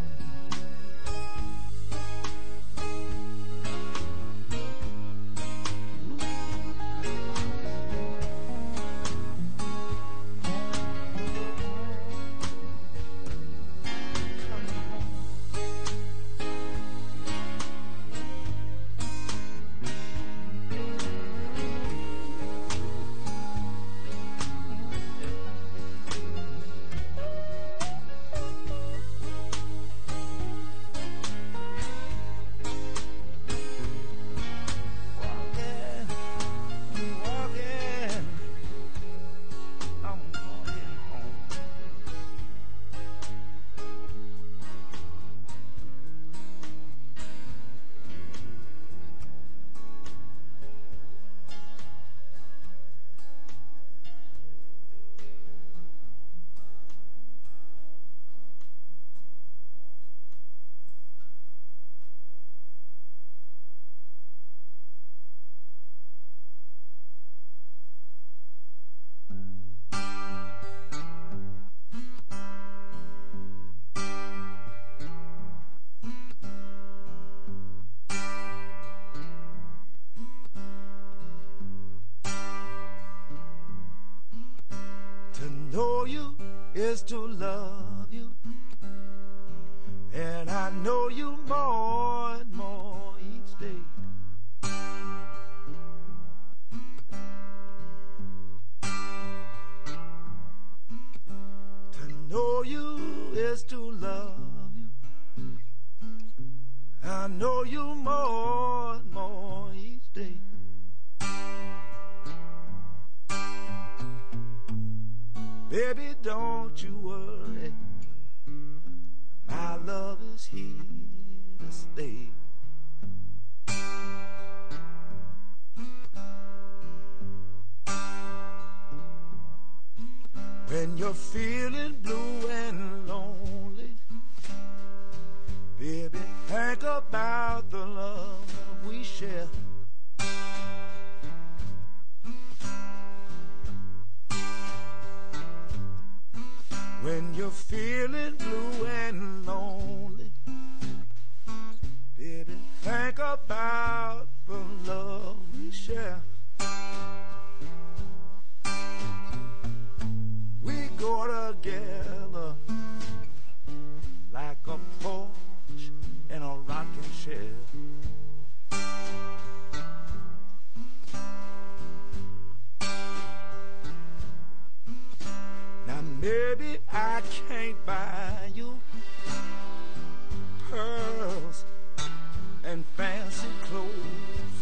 Is to love you, and I know you more and more each day. To know you is to love you, I know you more and more each day. Baby, don't you worry, my love is here to stay. When you're feeling blue and lonely, baby, think about the love we share. When you're feeling blue and lonely, baby, think about the love we share. We go together like a porch and a rocking chair. Now maybe I can't buy you pearls and fancy clothes,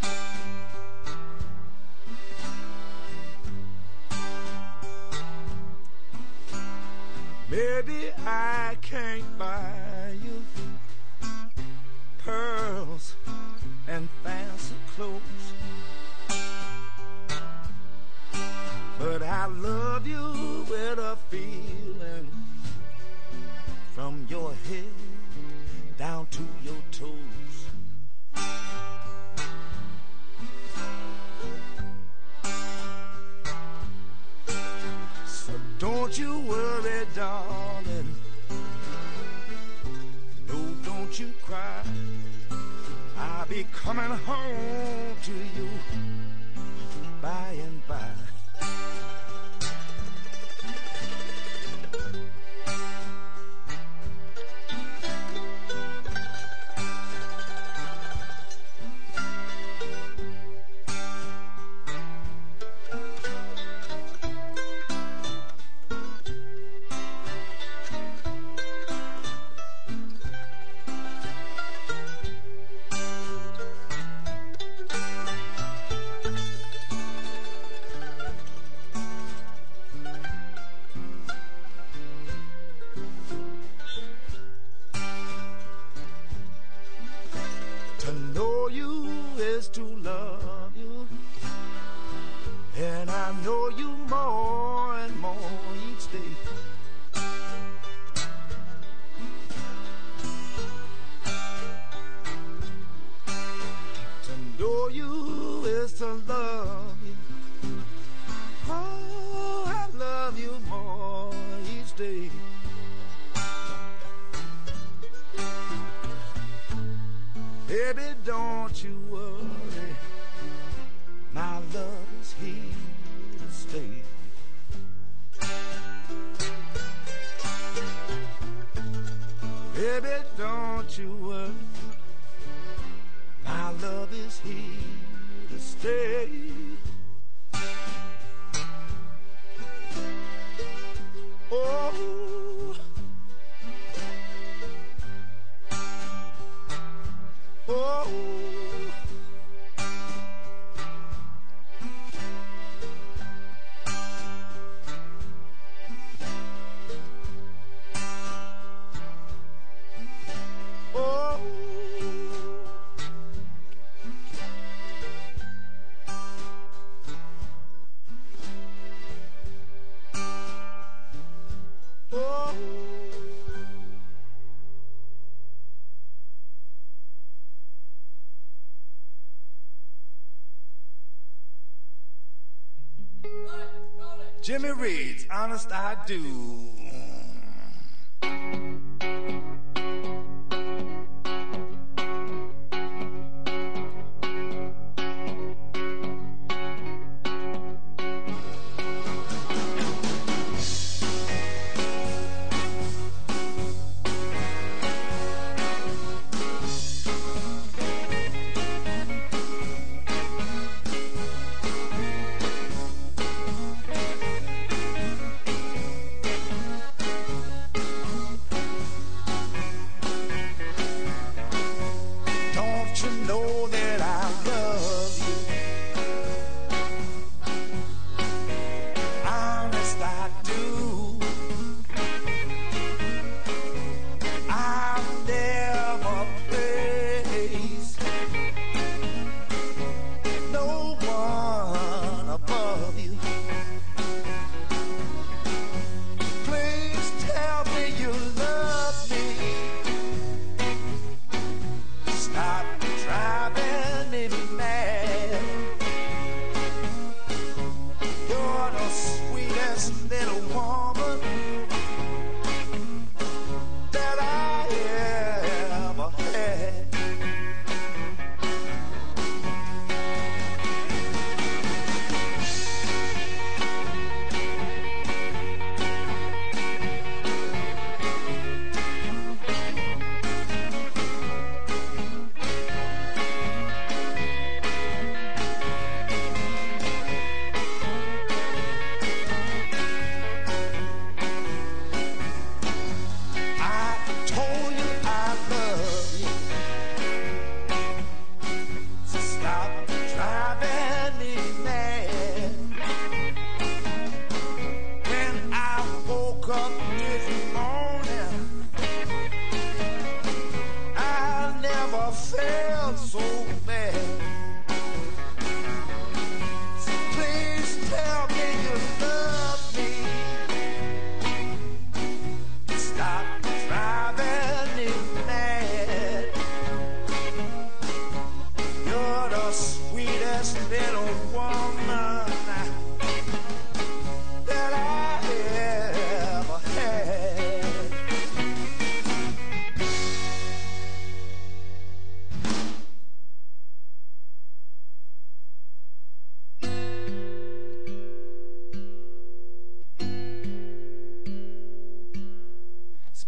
maybe I can't buy you pearls and fancy clothes, but I love you with a feeling from your head down to your toes. So don't you baby, darling, no, don't you cry. I'll be coming home to you by and by. Jimmy Reed's Honest I Do.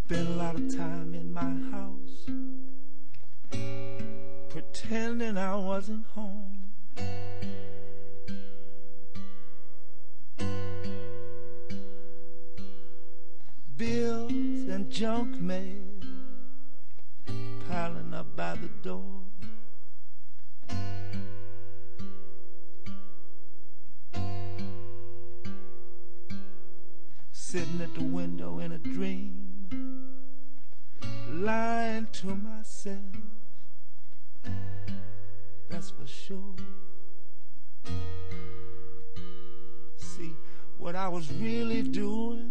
Spent a lot of time in my house pretending I wasn't home. Bills and junk mail piling up by the door. Sitting at the window in a dream, lying to myself, that's for sure. See, what I was really doing,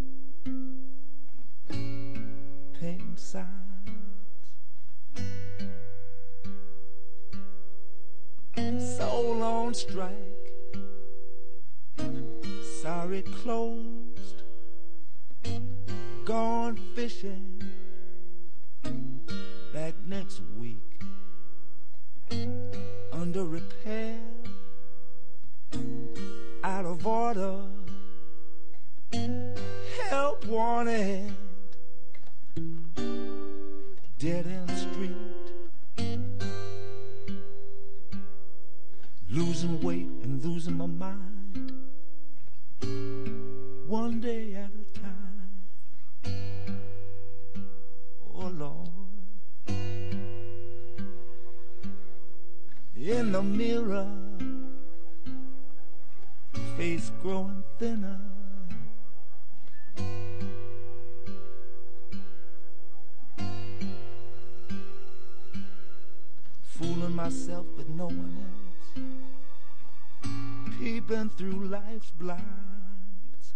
painting signs. Soul on strike, sorry closed, gone fishing, back next week, under repair, out of order, help wanted, dead end street, losing weight and losing my mind, one day at a time. Oh Lord, in the mirror, face growing thinner, fooling myself with no one else, peeping through life's blinds,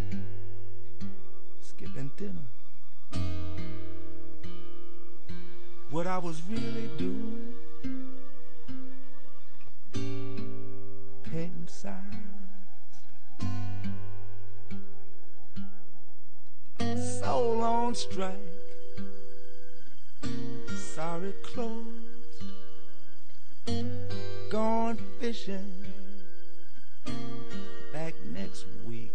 skipping dinner. What I was really doing, painting signs, soul on strike, sorry closed, gone fishing, back next week,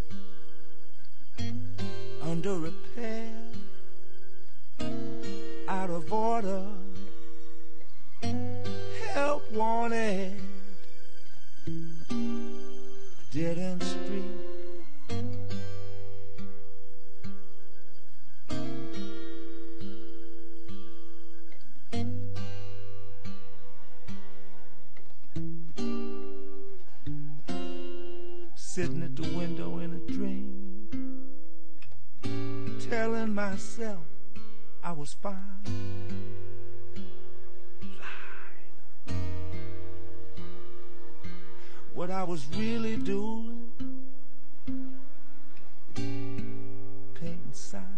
under repair, out of order, help wanted, dead end street. Sitting at the window in a dream, telling myself I was fine. Lying. What I was really doing, painting signs.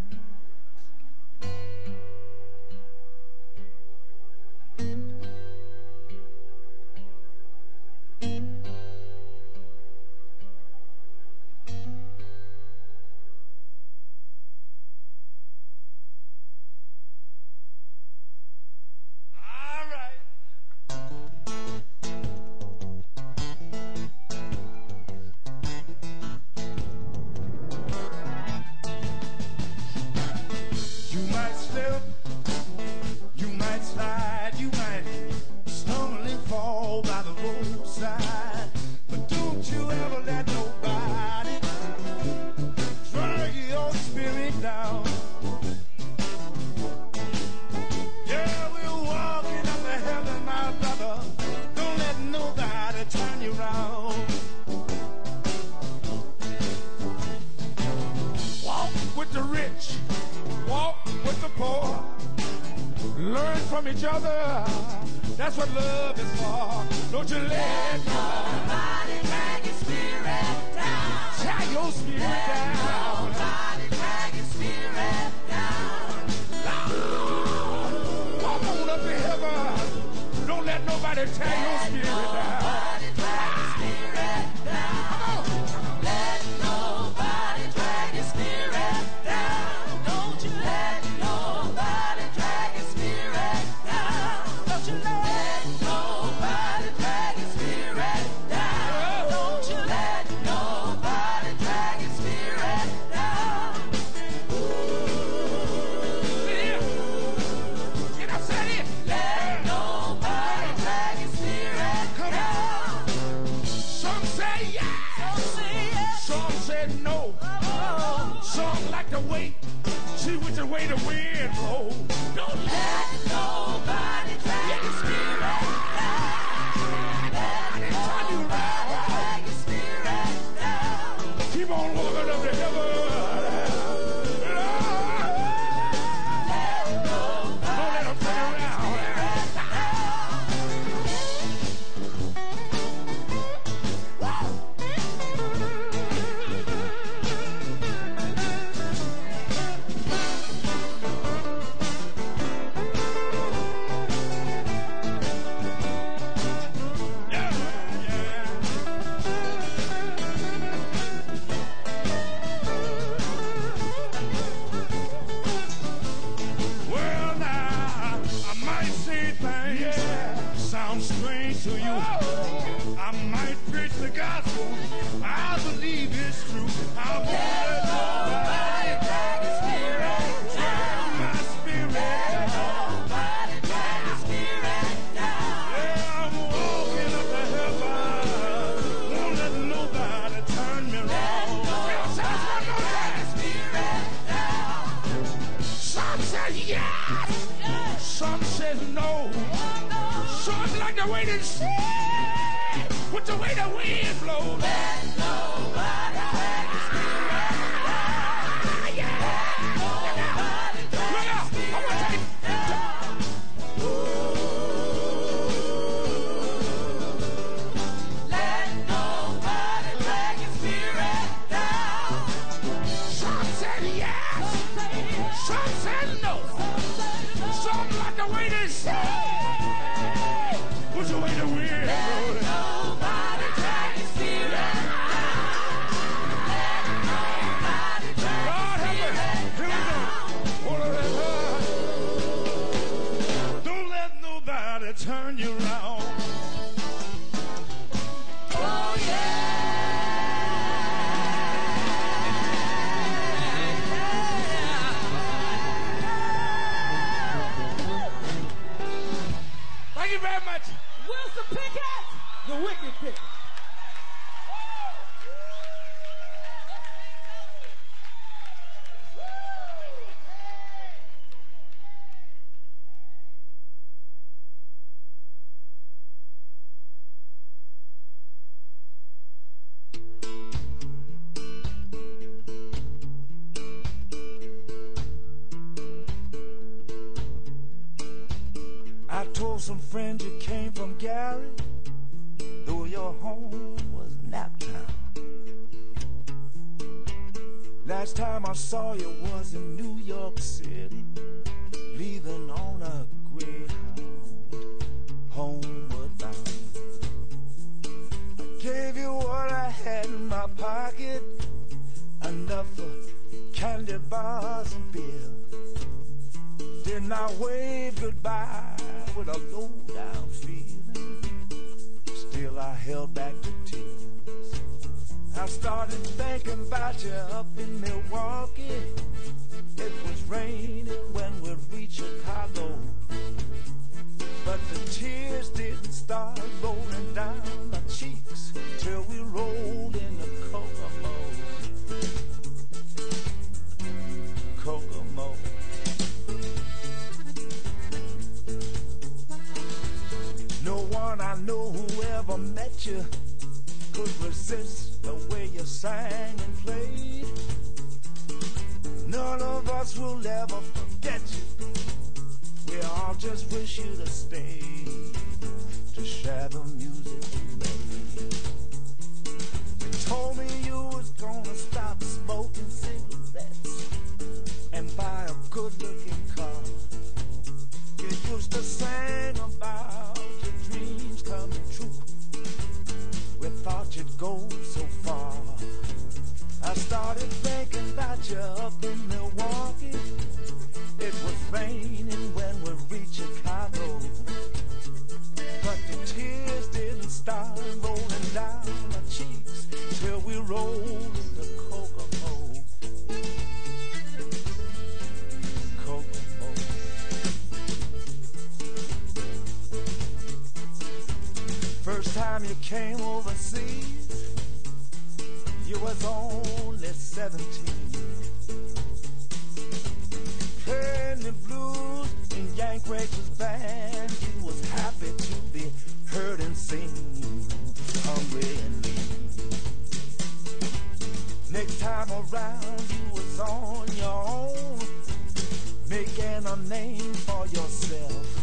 Don't you let nobody drag your spirit down. See which way the wind blows. Don't let nobody drag your spirit down. Anytime you ride, drag your spirit down. Keep on walking up to heaven. With the way the wind blows, let nobody drag your spirit down. Yeah. Look out! I'm gonna take it down. Let nobody drag your spirit down. Some said yes, some said no. Some like the way they say. What's the way the wind blows? Turn you around. Oh yeah. Thank you very much. Wilson Pickett, the Wicked Pickett. Some friends you came from Gary, though your home was Naptown. Last time I saw you was in New York City, leaving on a Greyhound, homeward bound. I gave you what I had in my pocket, enough for candy bars and beer. Then I waved goodbye with a low-down feeling. Still I held back the tears. I started thinking about you up in Milwaukee. It was raining when we reached Chicago, but the tears didn't start rolling down my cheeks till we rolled in the Kokomo. Kokomo. No one I know who ever met you could resist the way you sang and played. None of us will ever forget you. We all just wish you to stay to share the music you made. You told me you was gonna stop smoking cigarettes and buy a good-looking car. You used to sing about your dreams coming true. We thought you'd go so far. I started thinking about you up in Milwaukee. It was raining when we reached Chicago, but the tears didn't start rolling down my cheeks till we rolled into Kokomo. Kokomo. First time you came overseas, you was only seventeen. heartbreak was bad, you was happy to be heard and seen, hungry and lean. Next time around, you was on your own, making a name for yourself.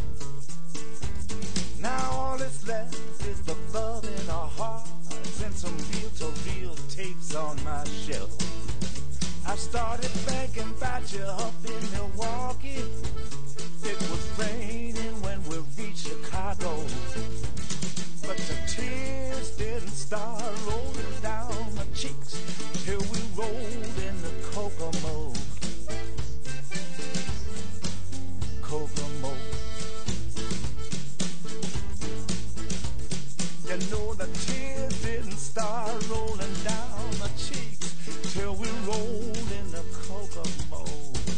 Now all that's left is the love in our hearts and some reel-to-reel tapes on my shelf. I started thinking about you up in Milwaukee. It was raining when we reached Chicago, but the tears didn't start rolling down my cheeks till we rolled in the Kokomo. Kokomo. You know the tears didn't start rolling down my cheeks till we rolled in the Kokomo.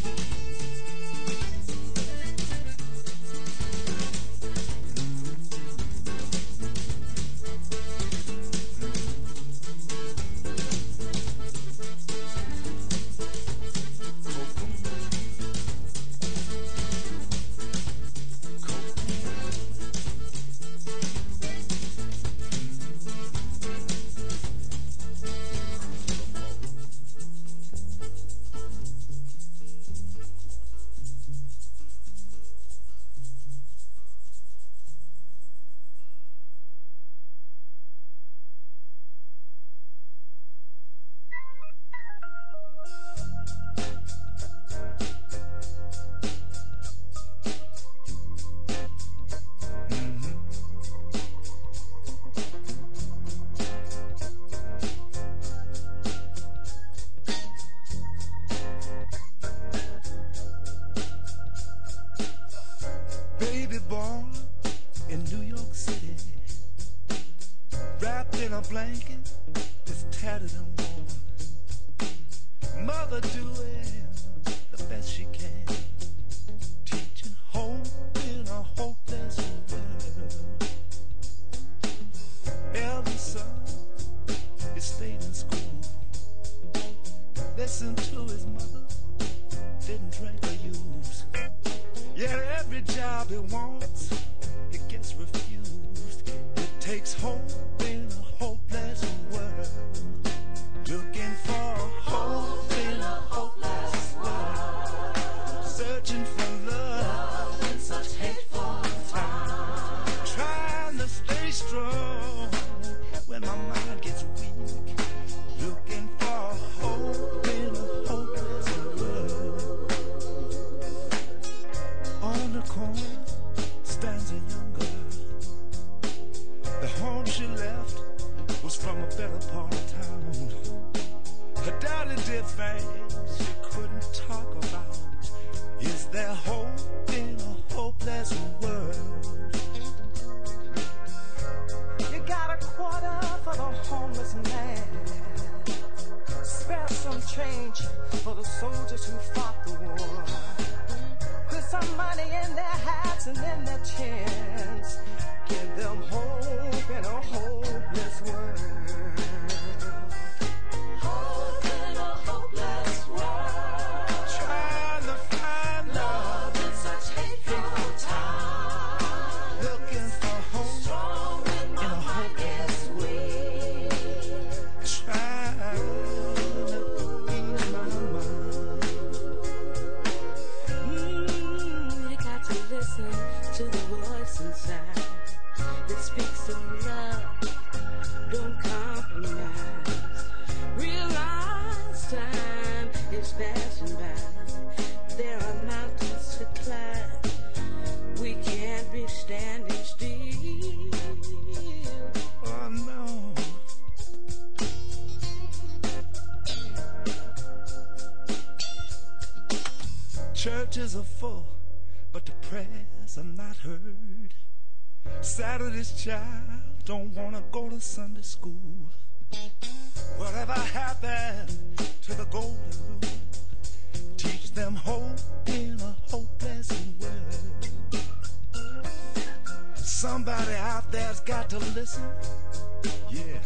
Churches are full, but the prayers are not heard. Saturday's child don't want to go to Sunday school. Whatever happened to the golden rule? Teach them hope in a hopeless world. Somebody out there's got to listen. Yeah.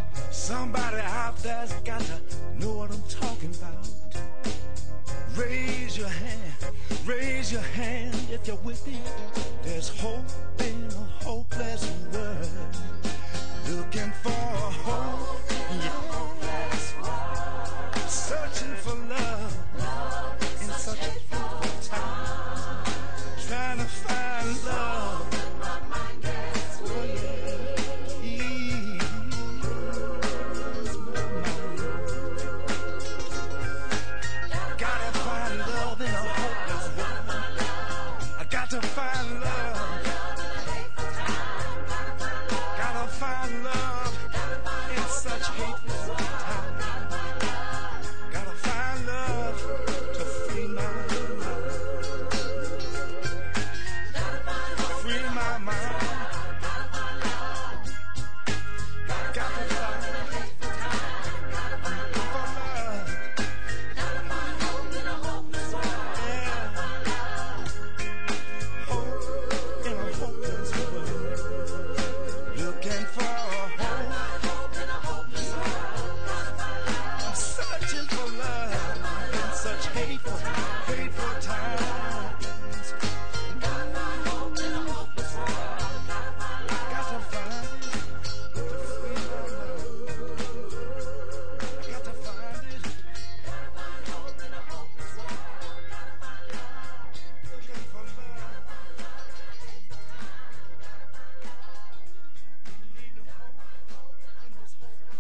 Somebody out there's got to know what I'm talking about. Raise raise your hand, raise your hand if you're with me. There's hope in a hopeless world. Looking for a hope, yeah. Searching for love, love in such a beautiful time. Trying to find love. To find love, gotta find love in such hateful time. Gotta find love to free my mind, free my mind. Got to find love for love. Hateful, hateful times. Got to find it to free my love. Got to find it. Looking for love. Need a hope in this hopeless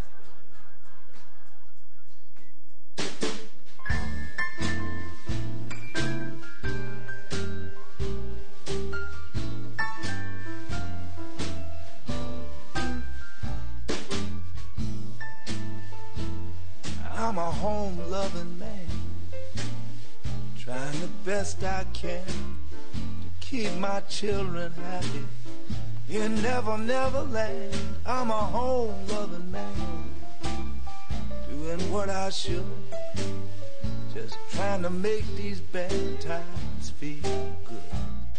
I'm a home-loving man, trying the best I can to keep my children happy in Never Never Land. I'm a home-loving man, doing what I should, just trying to make these bad times feel good.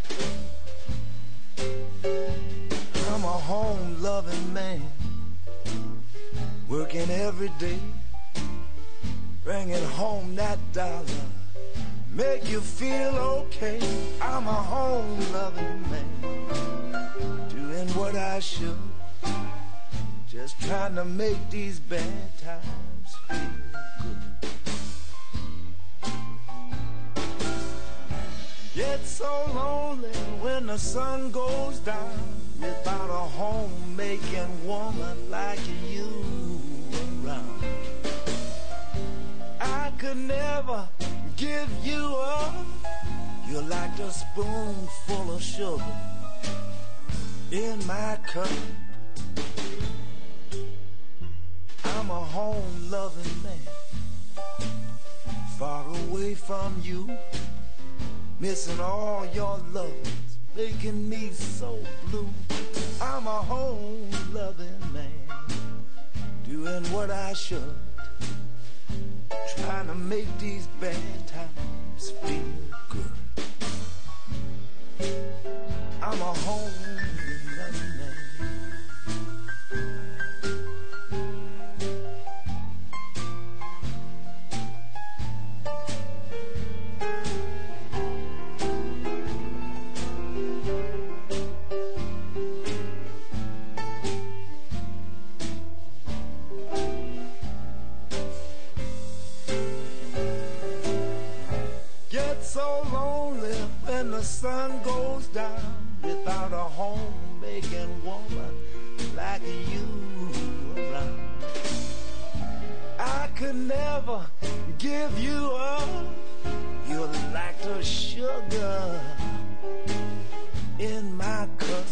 I'm a home-loving man, working every day, bringing home that dollar, make you feel okay. I'm a home-loving man, doing what I should, just trying to make these bad times feel good. Get so lonely when the sun goes down, without a home-making woman like you around. I could never give you up. You're like a spoonful of sugar in my cup. I'm a home-loving man, far away from you, missing all your lovings, making me so blue. I'm a home-loving man, doing what I should, trying to make these bad times feel good. I'm a home-loving man. So lonely when the sun goes down, without a home-making woman like you around. I could never give you up. You're like the sugar in my cup.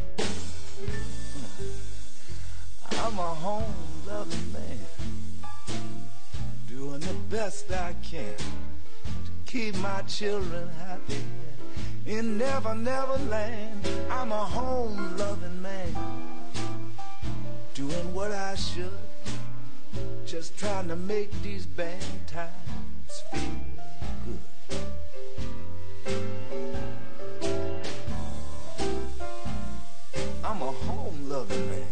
I'm a home-loving man, doing the best I can, keep my children happy in Never Never Land. I'm a home-loving man, doing what I should, just trying to make these bad times feel good. I'm a home-loving man.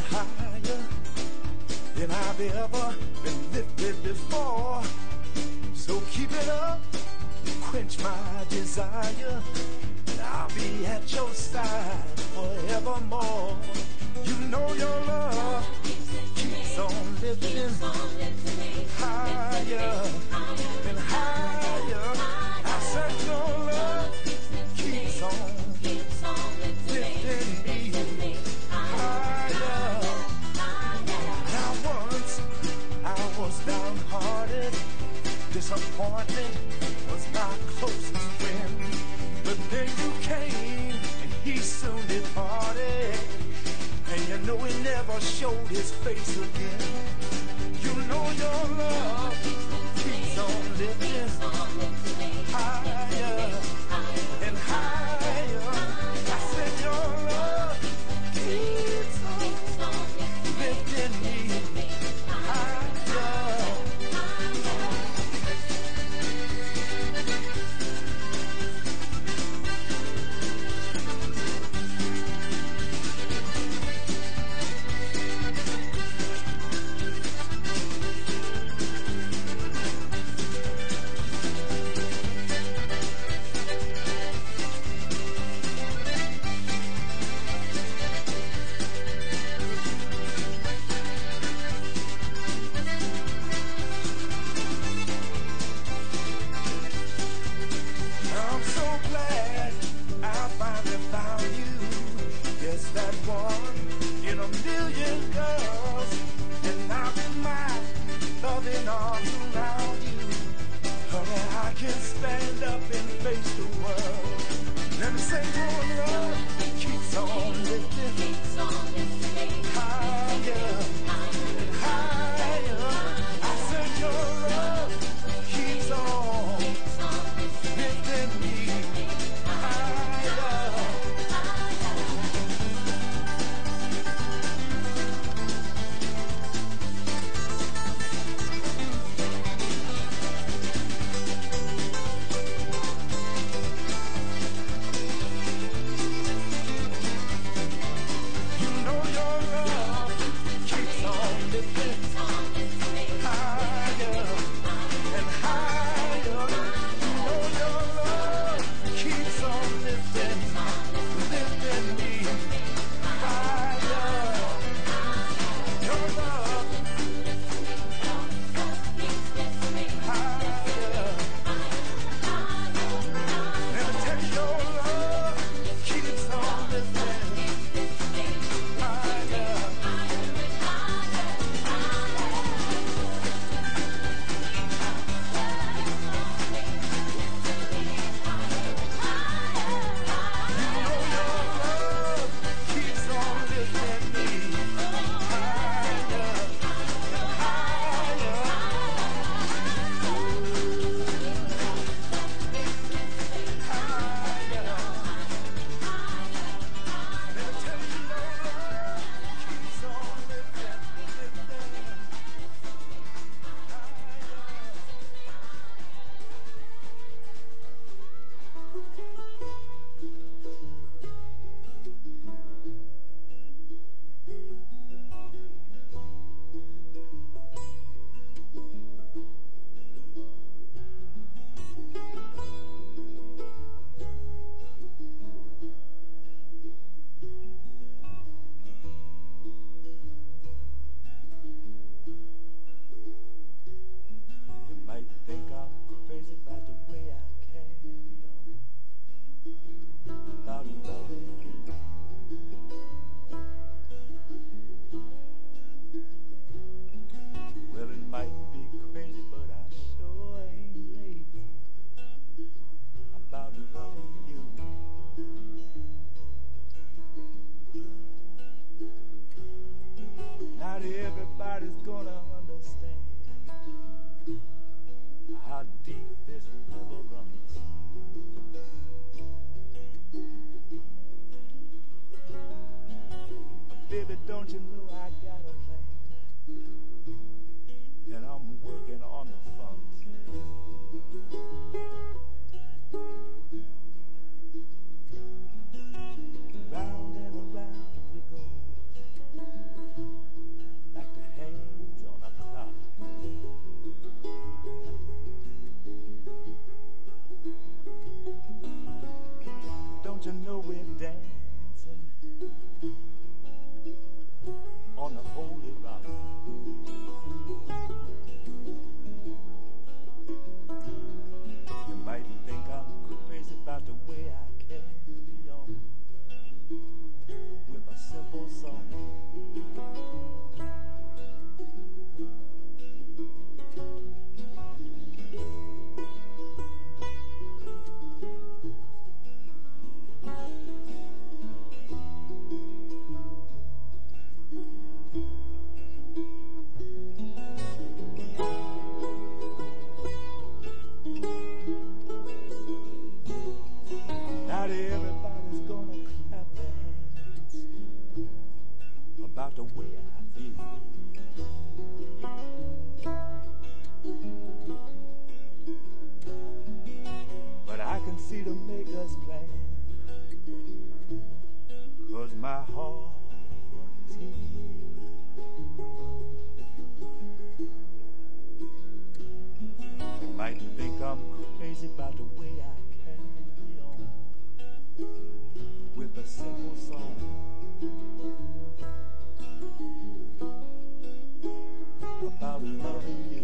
higher than I've ever been lifted before. So keep it up, quench my desire, and I'll be at your side forevermore. You know your love keeps on lifting higher and higher. I said your love keeps on lifting me higher. Now once I was downhearted, disappointment was my closest friend. But then you came and he soon departed, and you know he never showed his face again. You know your love keeps on lifting higher and higher. I said your love keeps on lifting me higher. way I feel. But I can see to make us plan, 'cause my heart is healed. You might think I'm crazy about the way I carry on with a simple song about loving you.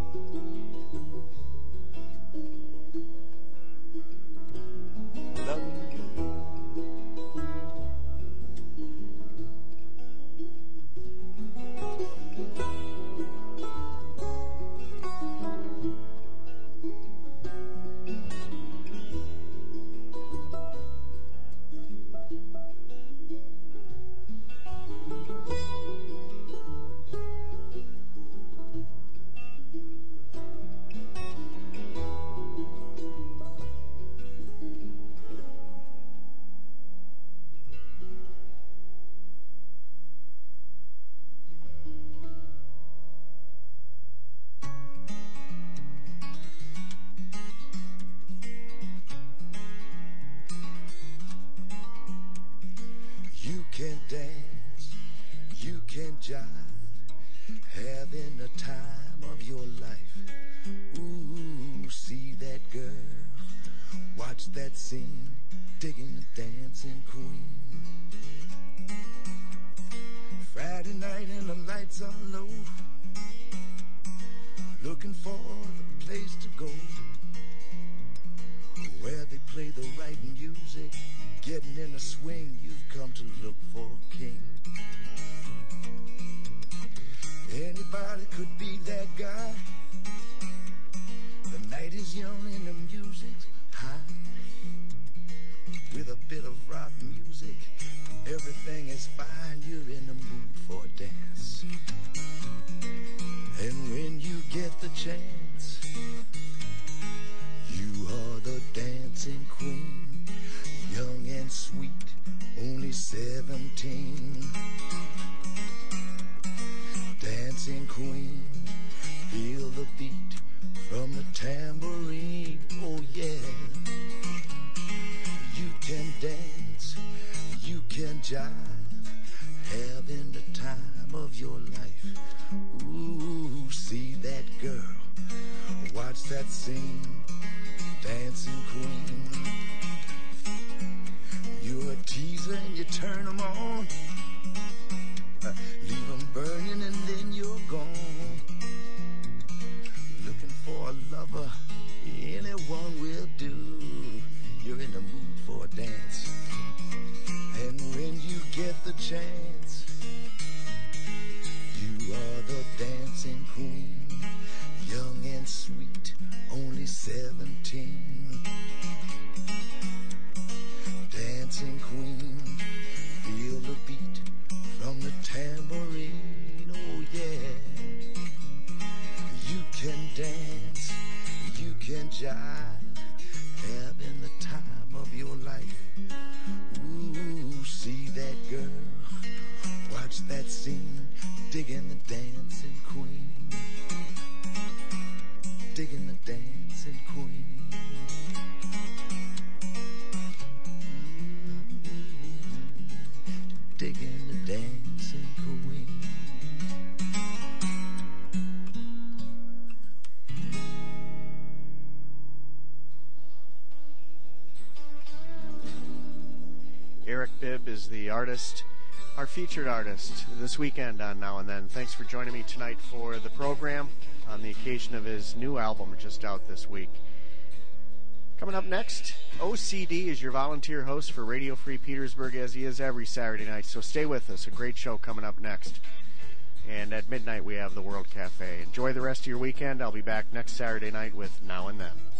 Loving you. You can dance, you can jive, having the time of your life. Ooh, see that girl, watch that scene, digging the dancing queen. Friday night and the lights are low, looking for the place to go, where they play the right music. Getting in the swing, you've come to look for a king. Anybody could be that guy. The night is young and the music's high. With a bit of rock music, everything is fine. You're in the mood for a dance. And when you get the chance, you are the dancing queen. Young and sweet, only seventeen. Dancing queen, feel the beat from the tambourine. Oh yeah. You can dance, you can jive, having the time of your life. Ooh, see that girl, watch that scene, dancing queen. You're a teaser and you turn them on, uh, leave them burning and then you're gone. Looking for a lover, anyone will do. You're in the mood for a dance. And when you get the chance, you are the dancing queen. Young and sweet, only seventeen. Dancing queen, feel the beat from the tambourine. Oh yeah. You can dance, you can jive, having the time of your life. Ooh, see that girl, watch that scene, digging the dancing queen. Digging the dancing queen. Digging the dancing queen. Eric Bibb is the artist, our featured artist this weekend on Now and Then. Thanks for joining me tonight for the program on the occasion of his new album just out this week. Coming up next, O C D is your volunteer host for Radio Free Petersburg, as he is every Saturday night, so stay with us. A great show coming up next. And at midnight we have the World Cafe. Enjoy the rest of your weekend. I'll be back next Saturday night with Now and Then.